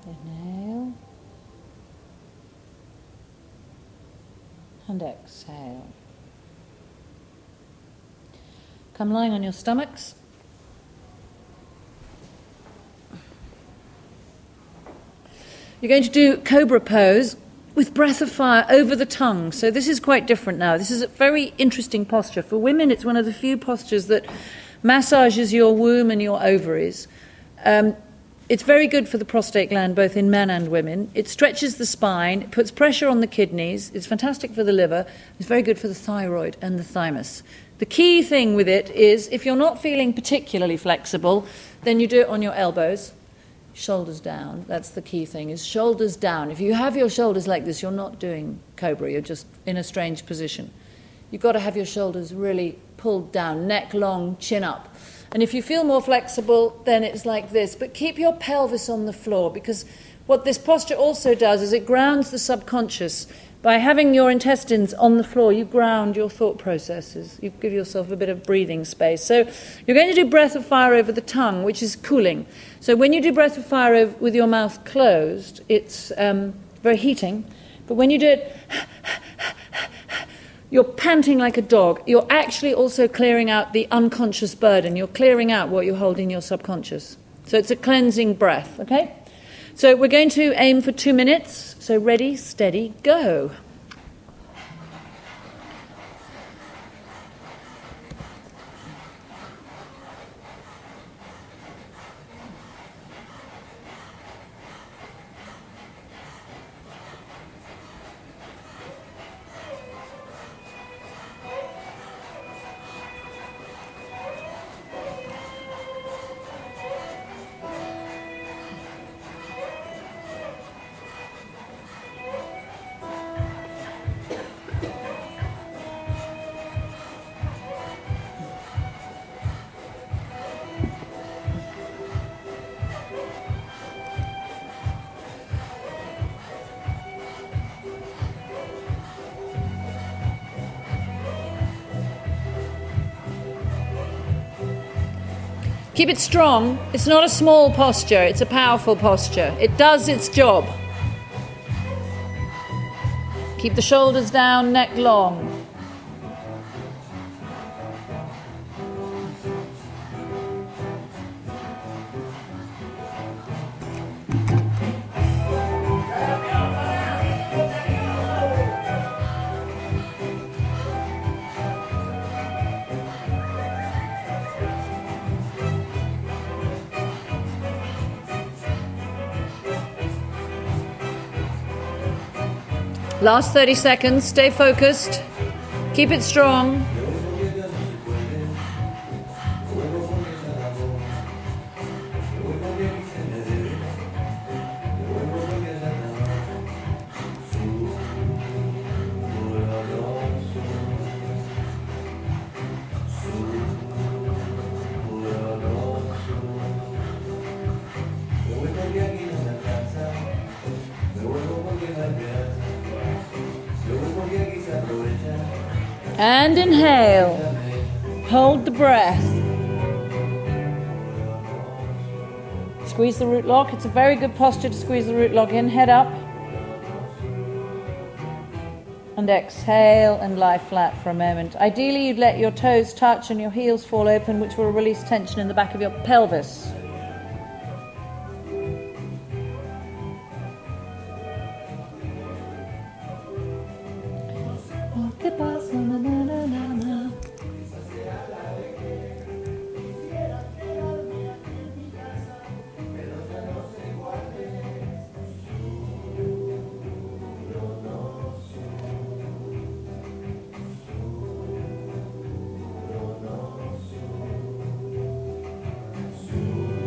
Inhale. And exhale. Come lying on your stomachs. You're going to do cobra pose with breath of fire over the tongue. So this is quite different now. This is a very interesting posture. For women, it's one of the few postures that massages your womb and your ovaries. Um, it's very good for the prostate gland, both in men and women. It stretches the spine, it puts pressure on the kidneys. It's fantastic for the liver. It's very good for the thyroid and the thymus. The key thing with it is, if you're not feeling particularly flexible, then you do it on your elbows. Shoulders down. That's the key thing, is shoulders down. If you have your shoulders like this, you're not doing cobra. You're just in a strange position. You've got to have your shoulders really pulled down, neck long, chin up. And if you feel more flexible, then it's like this. But keep your pelvis on the floor, because what this posture also does is it grounds the subconscious. By having your intestines on the floor, you ground your thought processes. You give yourself a bit of breathing space. So you're going to do breath of fire over the tongue, which is cooling. So when you do breath of fire over, with your mouth closed, it's um, very heating. But when you do it, you're panting like a dog. You're actually also clearing out the unconscious burden. You're clearing out what you hold in your subconscious. So it's a cleansing breath, okay? So we're going to aim for two minutes. So ready, steady, go. Keep it strong. It's not a small posture, it's a powerful posture. It does its job. Keep the shoulders down, neck long. Last thirty seconds, stay focused, keep it strong. And inhale. Hold the breath. Squeeze the root lock. It's a very good posture to squeeze the root lock in. Head up. And exhale and lie flat for a moment. Ideally, you'd let your toes touch and your heels fall open, which will release tension in the back of your pelvis. Su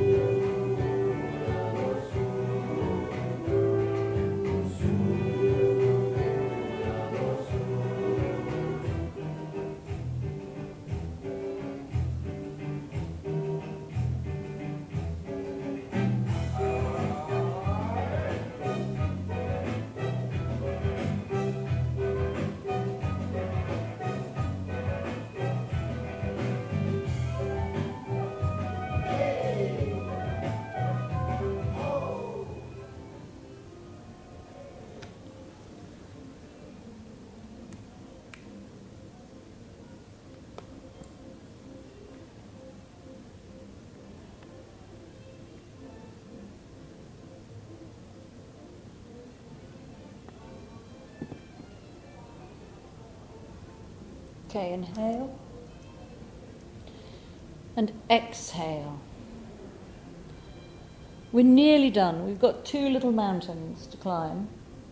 Okay, inhale. And exhale. We're nearly done. We've got two little mountains to climb.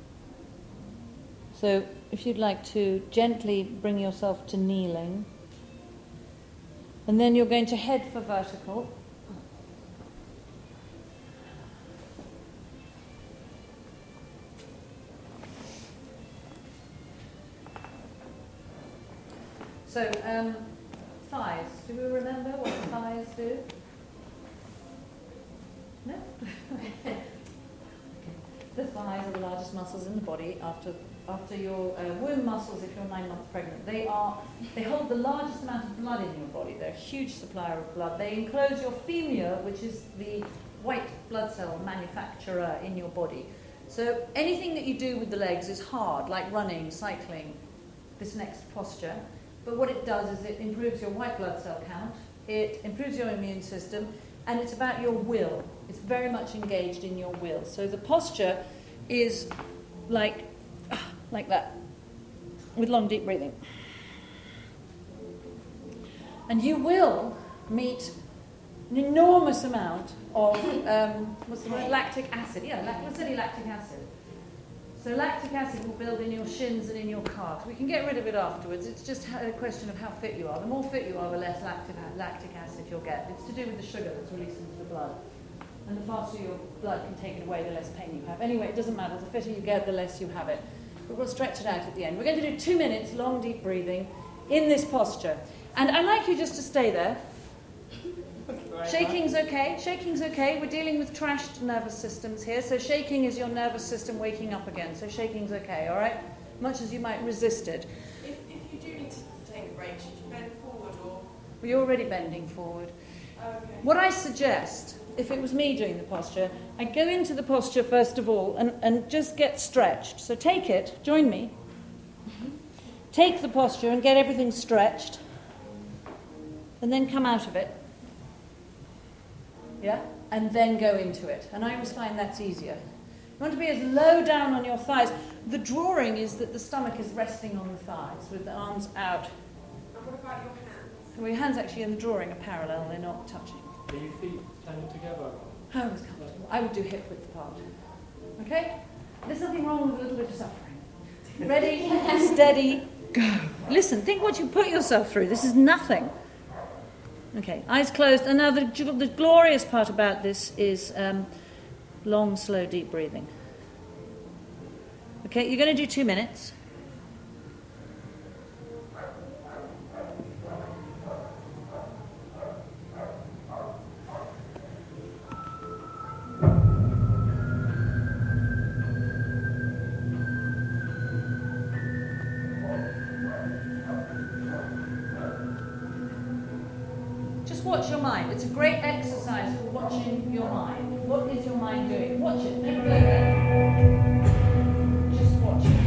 So if you'd like to gently bring yourself to kneeling. And then you're going to head for vertical. So, um, thighs. Do we remember what the thighs do? No? Okay. The thighs are the largest muscles in the body after after your uh, womb muscles if you're nine months pregnant. They are they hold the largest amount of blood in your body. They're a huge supplier of blood. They enclose your femur, which is the white blood cell manufacturer in your body. So anything that you do with the legs is hard, like running, cycling, this next posture. But what it does is it improves your white blood cell count, it improves your immune system, and it's about your will. It's very much engaged in your will. So the posture is like, like that, with long, deep breathing. And you will meet an enormous amount of, um, what's the word, lactic acid. Yeah, lac- let's say lactic acid. So lactic acid will build in your shins and in your calves. We can get rid of it afterwards. It's just a question of how fit you are. The more fit you are, the less lactic, lactic acid you'll get. It's to do with the sugar that's released into the blood. And the faster your blood can take it away, the less pain you have. Anyway, it doesn't matter. The fitter you get, the less you have it. But we'll stretch it out at the end. We're going to do two minutes, long, deep breathing, in this posture. And I'd like you just to stay there. Shaking's okay. Shaking's okay. We're dealing with trashed nervous systems here. So shaking is your nervous system waking up again. So shaking's okay, all right? Much as you might resist it. If, if you do need to take a break, should you bend forward or? We're already bending forward. Okay. What I suggest, if it was me doing the posture, I'd go into the posture first of all and, and just get stretched. So take it. Join me. Take the posture and get everything stretched. And then come out of it. Yeah? And then go into it. And I always find that's easier. You want to be as low down on your thighs. The drawing is that the stomach is resting on the thighs with the arms out. And what about your hands? So your hands actually in the drawing are parallel, they're not touching. Are your feet tangled together? I was comfortable. I would do hip width apart. Okay? There's nothing wrong with a little bit of suffering. Ready, steady, go. Listen, think what you put yourself through. This is nothing. Okay, eyes closed. And now the, the glorious part about this is um, long, slow, deep breathing. Okay, you're going to do two minutes. Watch your mind. It's a great exercise for watching your mind. What is your mind doing? Watch it. Never go there. Just watch it.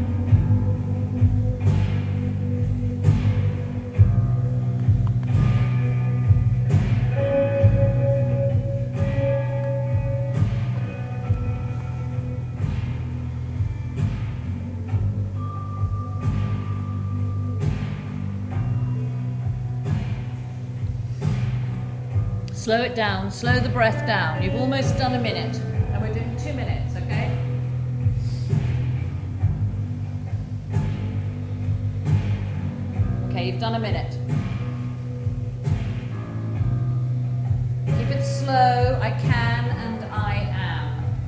Slow it down, slow the breath down. You've almost done a minute, and we're doing two minutes, okay? Okay, you've done a minute. Keep it slow, I can and I am.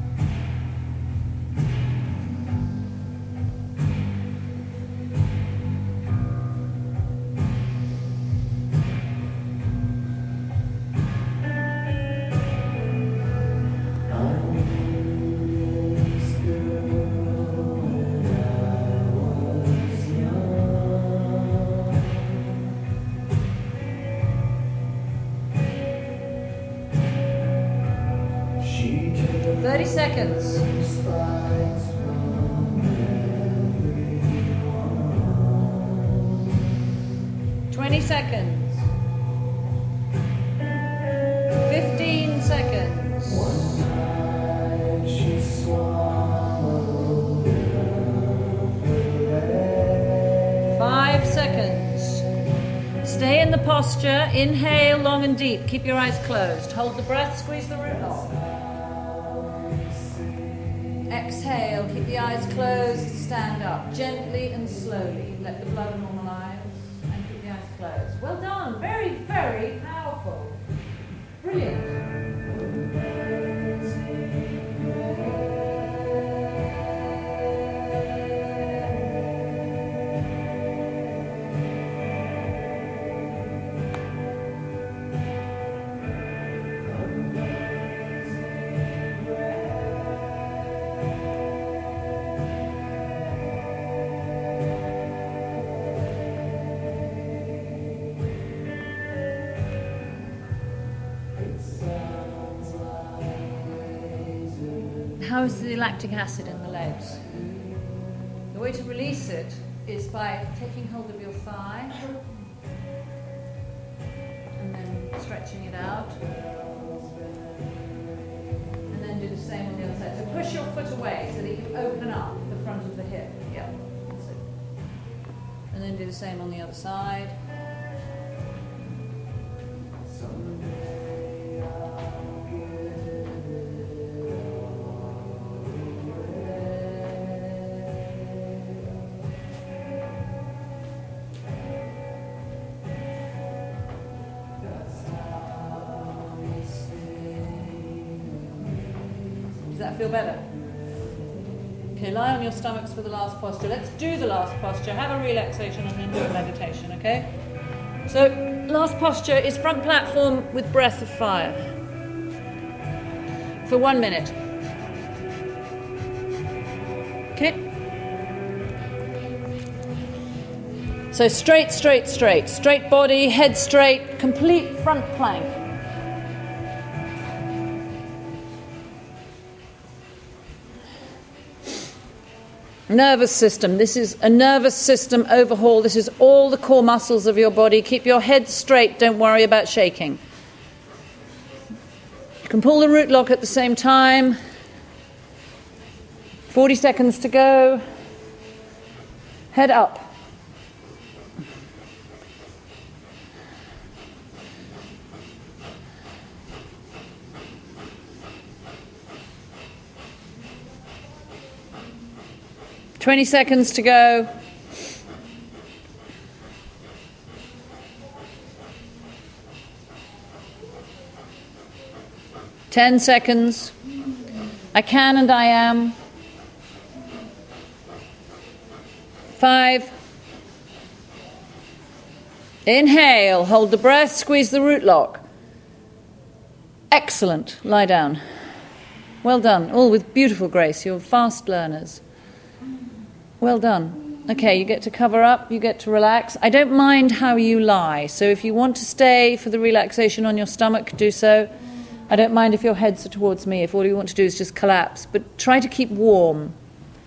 thirty seconds. twenty seconds. fifteen seconds. Five seconds. posture. Inhale long and deep. Keep your eyes closed. Hold the breath. Squeeze the root lock. Exhale. Keep the eyes closed. Stand up. Gently and slowly. Let the blood normalize. And keep the eyes closed. Well done. Very, very powerful. Brilliant. How is the lactic acid in the legs? The way to release it is by taking hold of your thigh and then stretching it out. And then do the same on the other side. So push your foot away so that you open up the front of the hip. Yeah, that's it. And then do the same on the other side. Does that feel better? Okay, lie on your stomachs for the last posture. Let's do the last posture. Have a relaxation and then do a meditation, okay? So, last posture is front platform with breath of fire. For one minute. Okay? So straight, straight, straight. Straight body, head straight, complete front plank. Nervous system. This is a nervous system overhaul. This is all the core muscles of your body. Keep your head straight. Don't worry about shaking. You can pull the root lock at the same time. forty seconds to go. Head up. twenty seconds to go. ten seconds. I can and I am. Five. Inhale, hold the breath, squeeze the root lock. Excellent. Lie down. Well done. All with beautiful grace. You're fast learners. Well done. Okay, you get to cover up, you get to relax. I don't mind how you lie, so if you want to stay for the relaxation on your stomach, do so. I don't mind if your heads are towards me, if all you want to do is just collapse, but try to keep warm.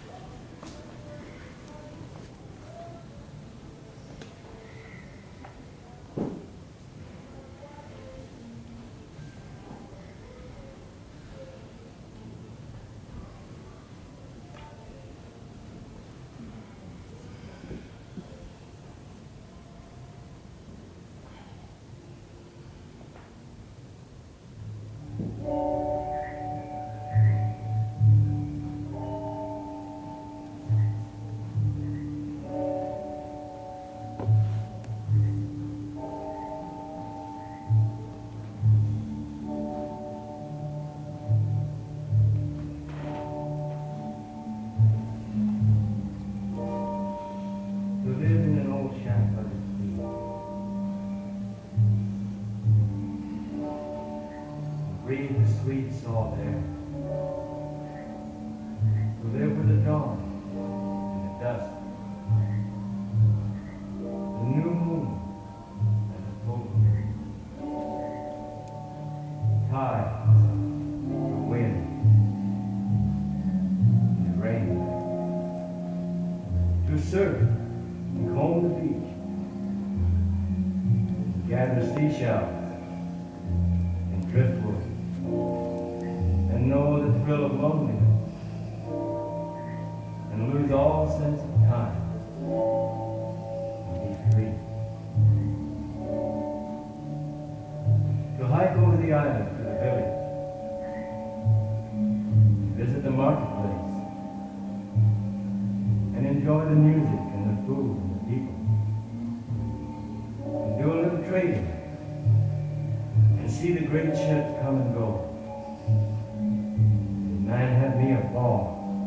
Breathe the sweet salt air. To live with the dawn and the dusk, the new moon and the full moon, tides, the wind, the rain. To surf and comb the beach, gather seashells and driftwood, and know the thrill of loneliness, and lose all sense of time, and be free. music and the food and the people. And do a little trading. And see the great ships come and go. And man, have me a ball.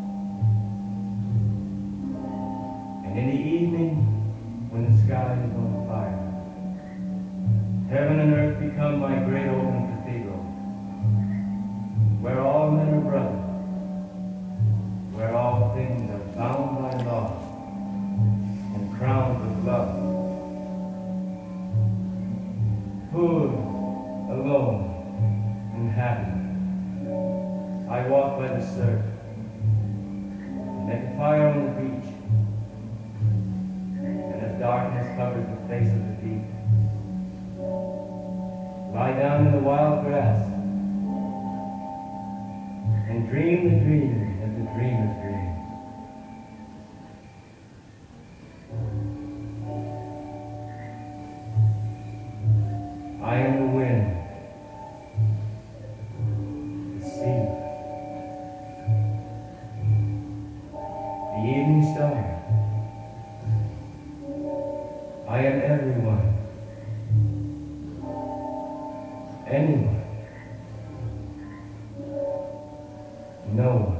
And in the evening, when the sky is on fire, heaven and earth become my great open cathedral, where all men are brothers, where all things are bound by law and crowned with love. Poor, alone, and happy, I walk by the surf and make a fire on the beach. And as darkness covers the face of the deep, lie down in the wild grass and dream the dream that the dreamers dream. I am the wind, the sea, the evening star. I am everyone, anyone, no one.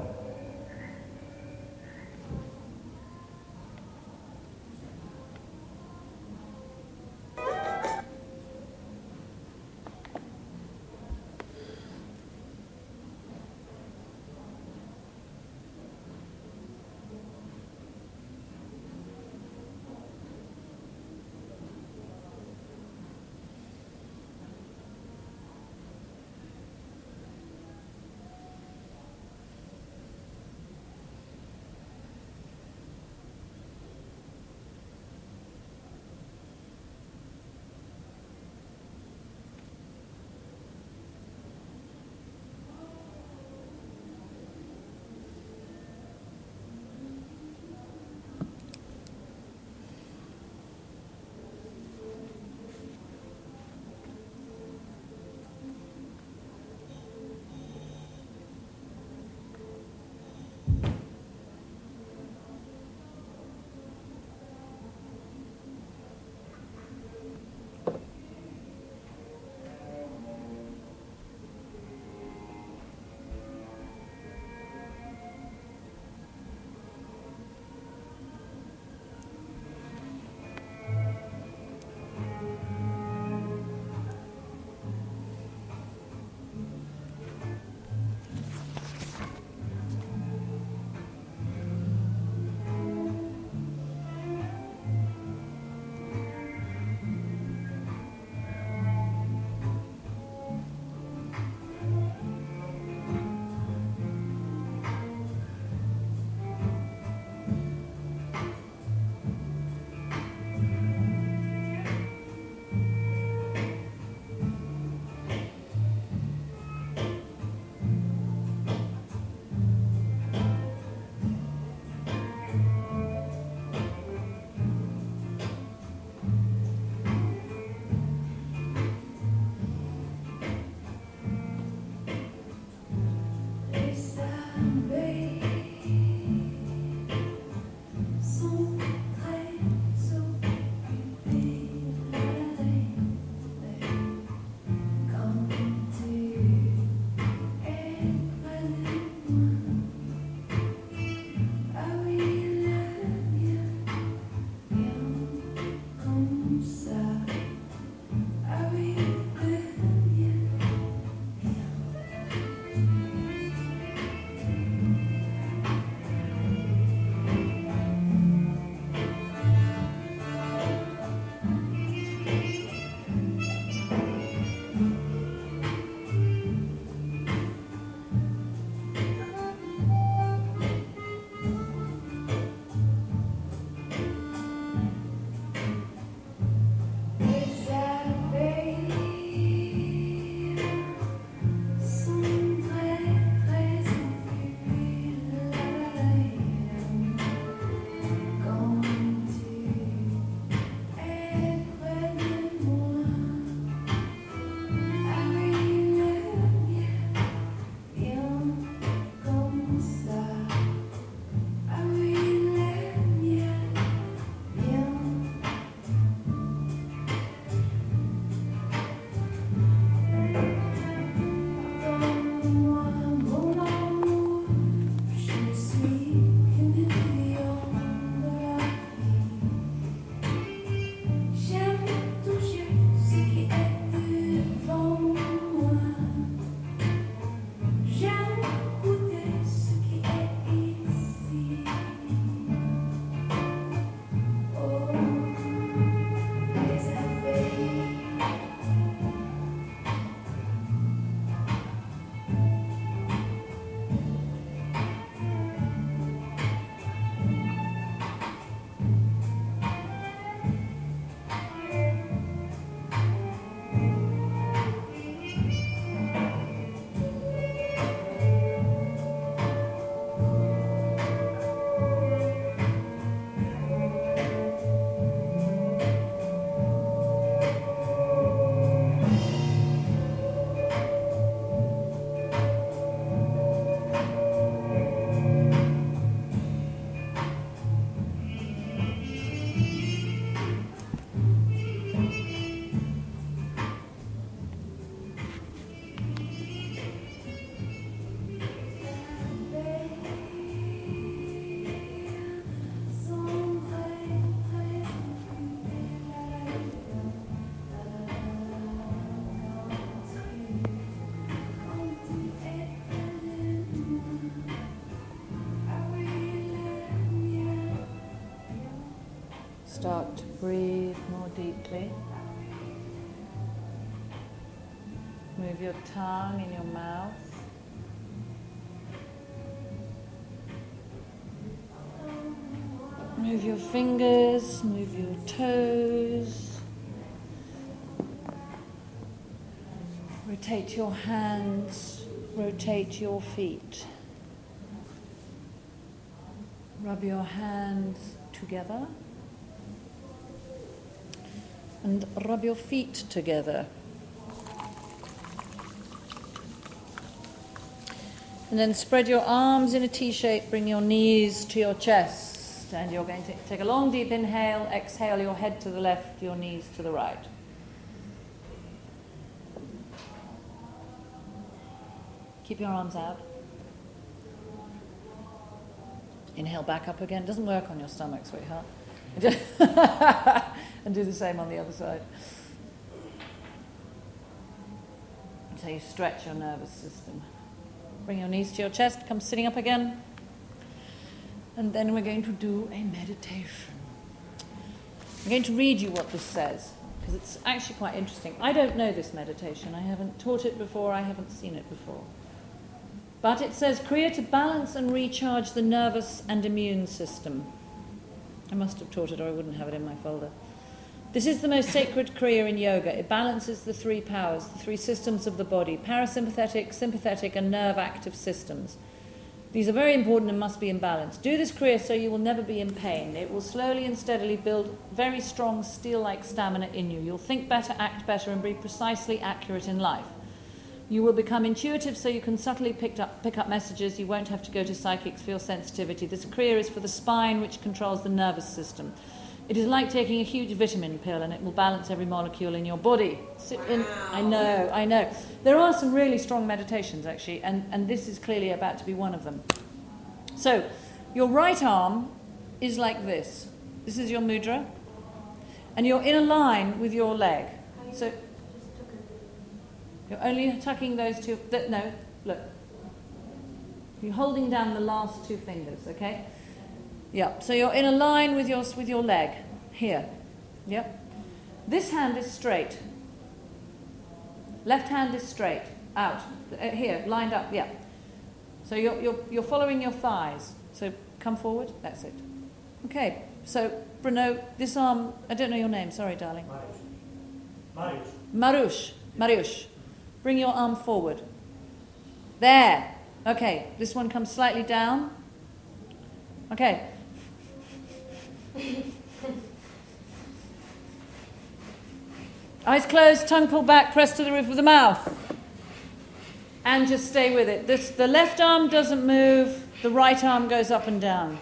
start to breathe more deeply. Move your tongue in your mouth. Move your fingers, move your toes. Rotate your hands, rotate your feet. Rub your hands together. And rub your feet together. And then spread your arms in a T shape, bring your knees to your chest. And you're going to take a long deep inhale, exhale your head to the left, your knees to the right. Keep your arms out. Inhale back up again. Doesn't work on your stomach, sweetheart. And do the same on the other side. So you stretch your nervous system. Bring your knees to your chest, come sitting up again. And then we're going to do a meditation. I'm going to read you what this says, because it's actually quite interesting. I don't know this meditation. I haven't taught it before. I haven't seen it before. But it says, Kriya to balance and recharge the nervous and immune system. I must have taught it or I wouldn't have it in my folder. This is the most sacred Kriya in yoga. It balances the three powers, the three systems of the body, parasympathetic, sympathetic, and nerve-active systems. These are very important and must be in balance. Do this Kriya so you will never be in pain. It will slowly and steadily build very strong steel-like stamina in you. You'll think better, act better, and be precisely accurate in life. You will become intuitive so you can subtly pick up, pick up messages. You won't have to go to psychics for your sensitivity. This Kriya is for the spine, which controls the nervous system. It is like taking a huge vitamin pill, and it will balance every molecule in your body. Sit in, I know, I know. There are some really strong meditations, actually, and, and this is clearly about to be one of them. So, your right arm is like this. This is your mudra. And you're in a line with your leg. So, you're only tucking those two... Th- no, look. You're holding down the last two fingers, okay? Yeah, so you're in a line with your with your leg, here. Yep. This hand is straight. Left hand is straight, out. Uh, here, lined up, yeah. So you're, you're, you're following your thighs. So come forward, that's it. Okay, so Bruno, this arm, I don't know your name, sorry darling. Mariusz. Marush, Marush. Bring your arm forward. There. Okay, this one comes slightly down. Okay. Eyes closed, tongue pulled back, pressed to the roof of the mouth. And just stay with it. This, the left arm doesn't move, the right arm goes up and down.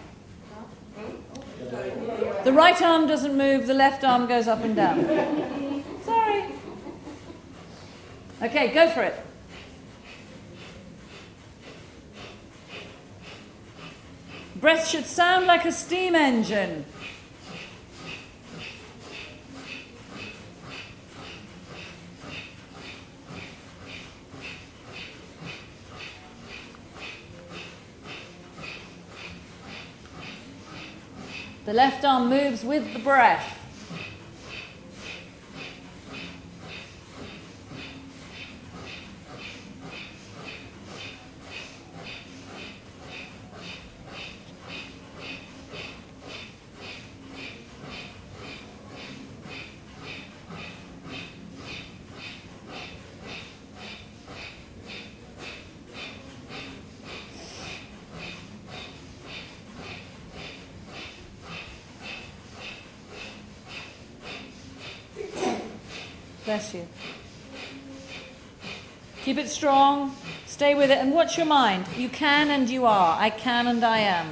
The right arm doesn't move, the left arm goes up and down. Sorry. Okay, go for it. Breath should sound like a steam engine. The left arm moves with the breath. Bless you. Keep it strong. Stay with it. And watch your mind. You can and you are. I can and I am.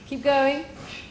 Keep going.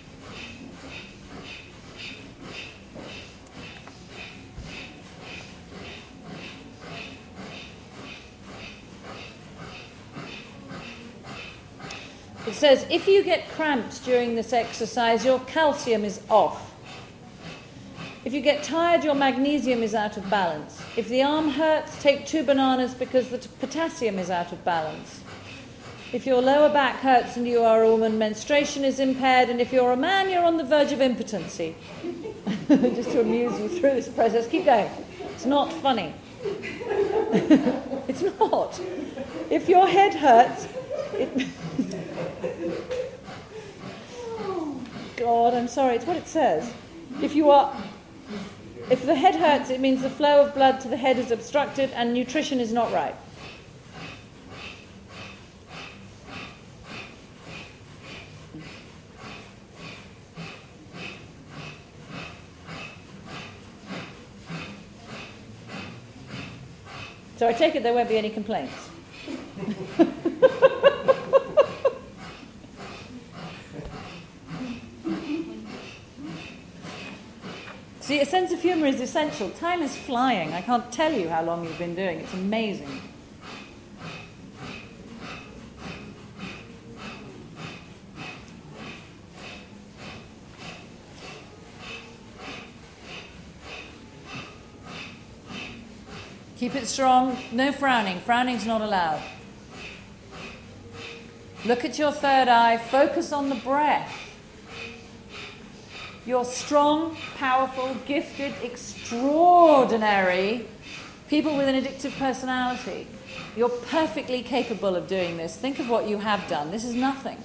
It says, if you get cramps during this exercise, your calcium is off. If you get tired, your magnesium is out of balance. If the arm hurts, take two bananas because the t- potassium is out of balance. If your lower back hurts and you are a woman, menstruation is impaired. And if you're a man, you're on the verge of impotency. Just to amuse you through this process. Keep going. It's not funny. It's not. If your head hurts, it... God, I'm sorry, it's what it says. If you are, if the head hurts, it means the flow of blood to the head is obstructed and nutrition is not right. So I take it there won't be any complaints. See, a sense of humour is essential. Time is flying. I can't tell you how long you've been doing. It's amazing. Keep it strong. No frowning. Frowning's not allowed. Look at your third eye. Focus on the breath. You're strong, powerful, gifted, extraordinary people with an addictive personality. You're perfectly capable of doing this. Think of what you have done. This is nothing.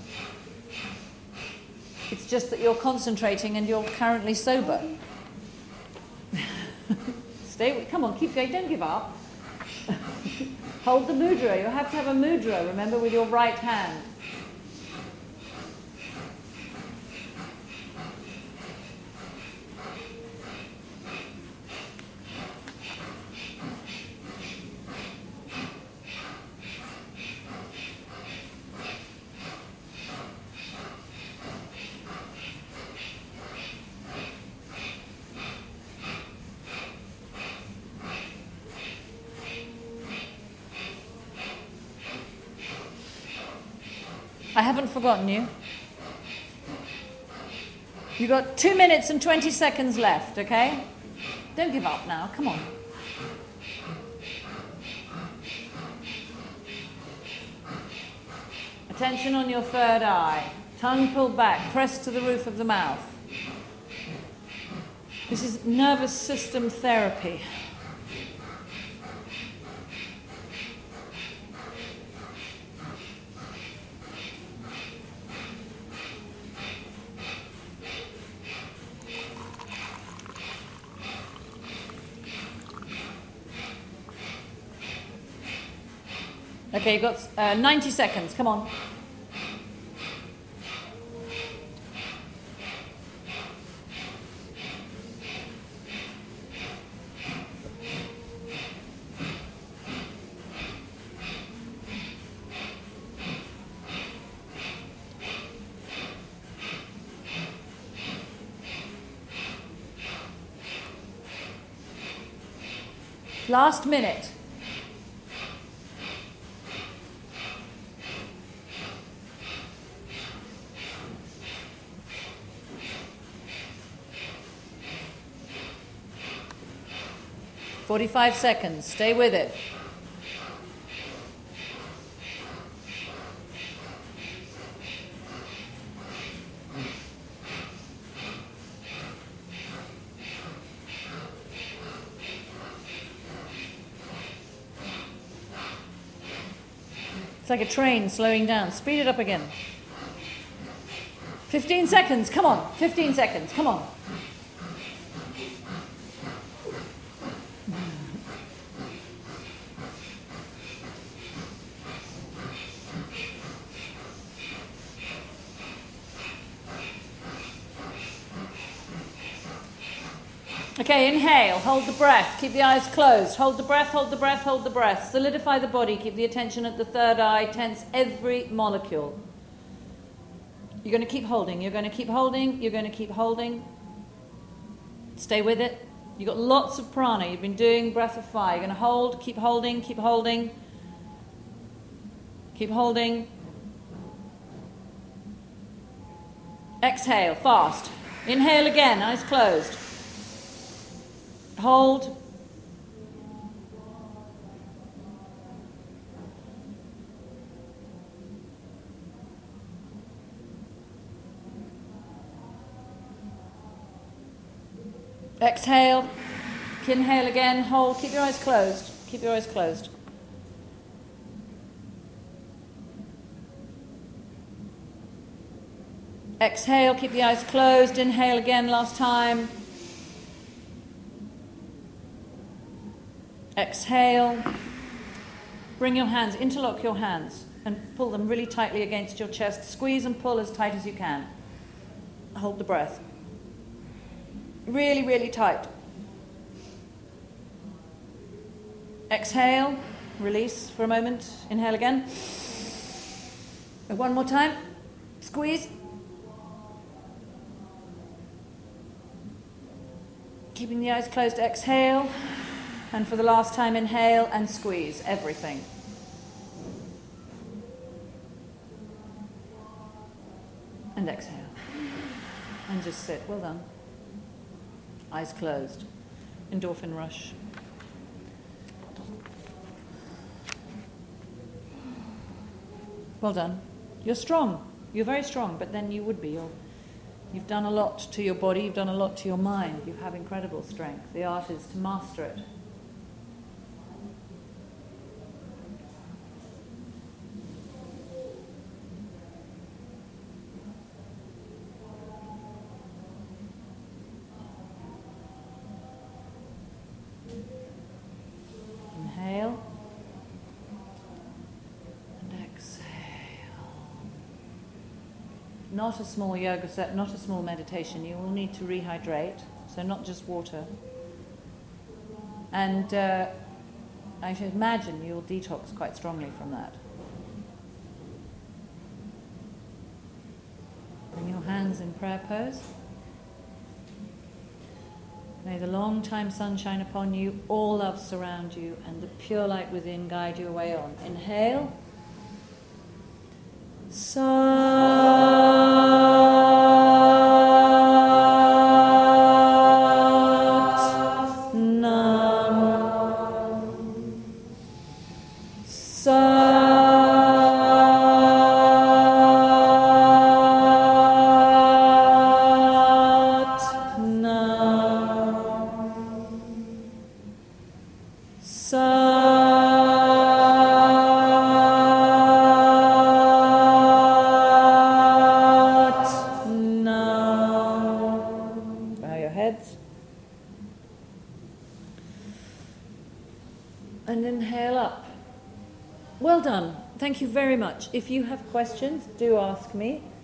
It's just that you're concentrating and you're currently sober. Stay with, come on, keep going, don't give up. Hold the mudra. You have to have a mudra, remember, with your right hand. I haven't forgotten you. You've got two minutes and twenty seconds left, okay? Don't give up now, come on. Attention on your third eye. Tongue pulled back, pressed to the roof of the mouth. This is nervous system therapy. Okay, you've got uh, ninety seconds. Come on. Last minute. forty-five seconds. Stay with it. It's like a train slowing down. Speed it up again. fifteen seconds. Come on. fifteen seconds. Come on. Okay, inhale, hold the breath, keep the eyes closed, hold the breath, hold the breath, hold the breath, solidify the body, keep the attention at the third eye, tense every molecule. You're going to keep holding, you're going to keep holding, you're going to keep holding. Stay with it. You've got lots of prana. You've been doing breath of fire. You're going to hold, keep holding, keep holding. Keep holding. Exhale, fast. Inhale again, eyes closed. Hold. Exhale. Inhale again, hold. Keep your eyes closed. Keep your eyes closed. Exhale, keep the eyes closed. Inhale again, last time. Exhale. Bring your hands, interlock your hands and pull them really tightly against your chest. Squeeze and pull as tight as you can. Hold the breath. Really, really tight. Exhale, release for a moment. Inhale again. One more time. Squeeze. Keeping the eyes closed, exhale. And for the last time, inhale and squeeze everything. And exhale. And just sit. Well done. Eyes closed. Endorphin rush. Well done. You're strong. You're very strong, but then you would be. You're, you've done a lot to your body. You've done a lot to your mind. You have incredible strength. The art is to master it. Inhale. And exhale. Not a small yoga set, not a small meditation. You will need to rehydrate, so not just water. And uh, I should imagine you'll detox quite strongly from that. Bring your hands in prayer pose. May the long-time sun shine upon you, all love surround you, and the pure light within guide you away on. Inhale. Sat Nam. Sat Nam. Sat Nam. Bow your heads. And inhale up. Well done. Thank you very much. If you have questions, do ask me.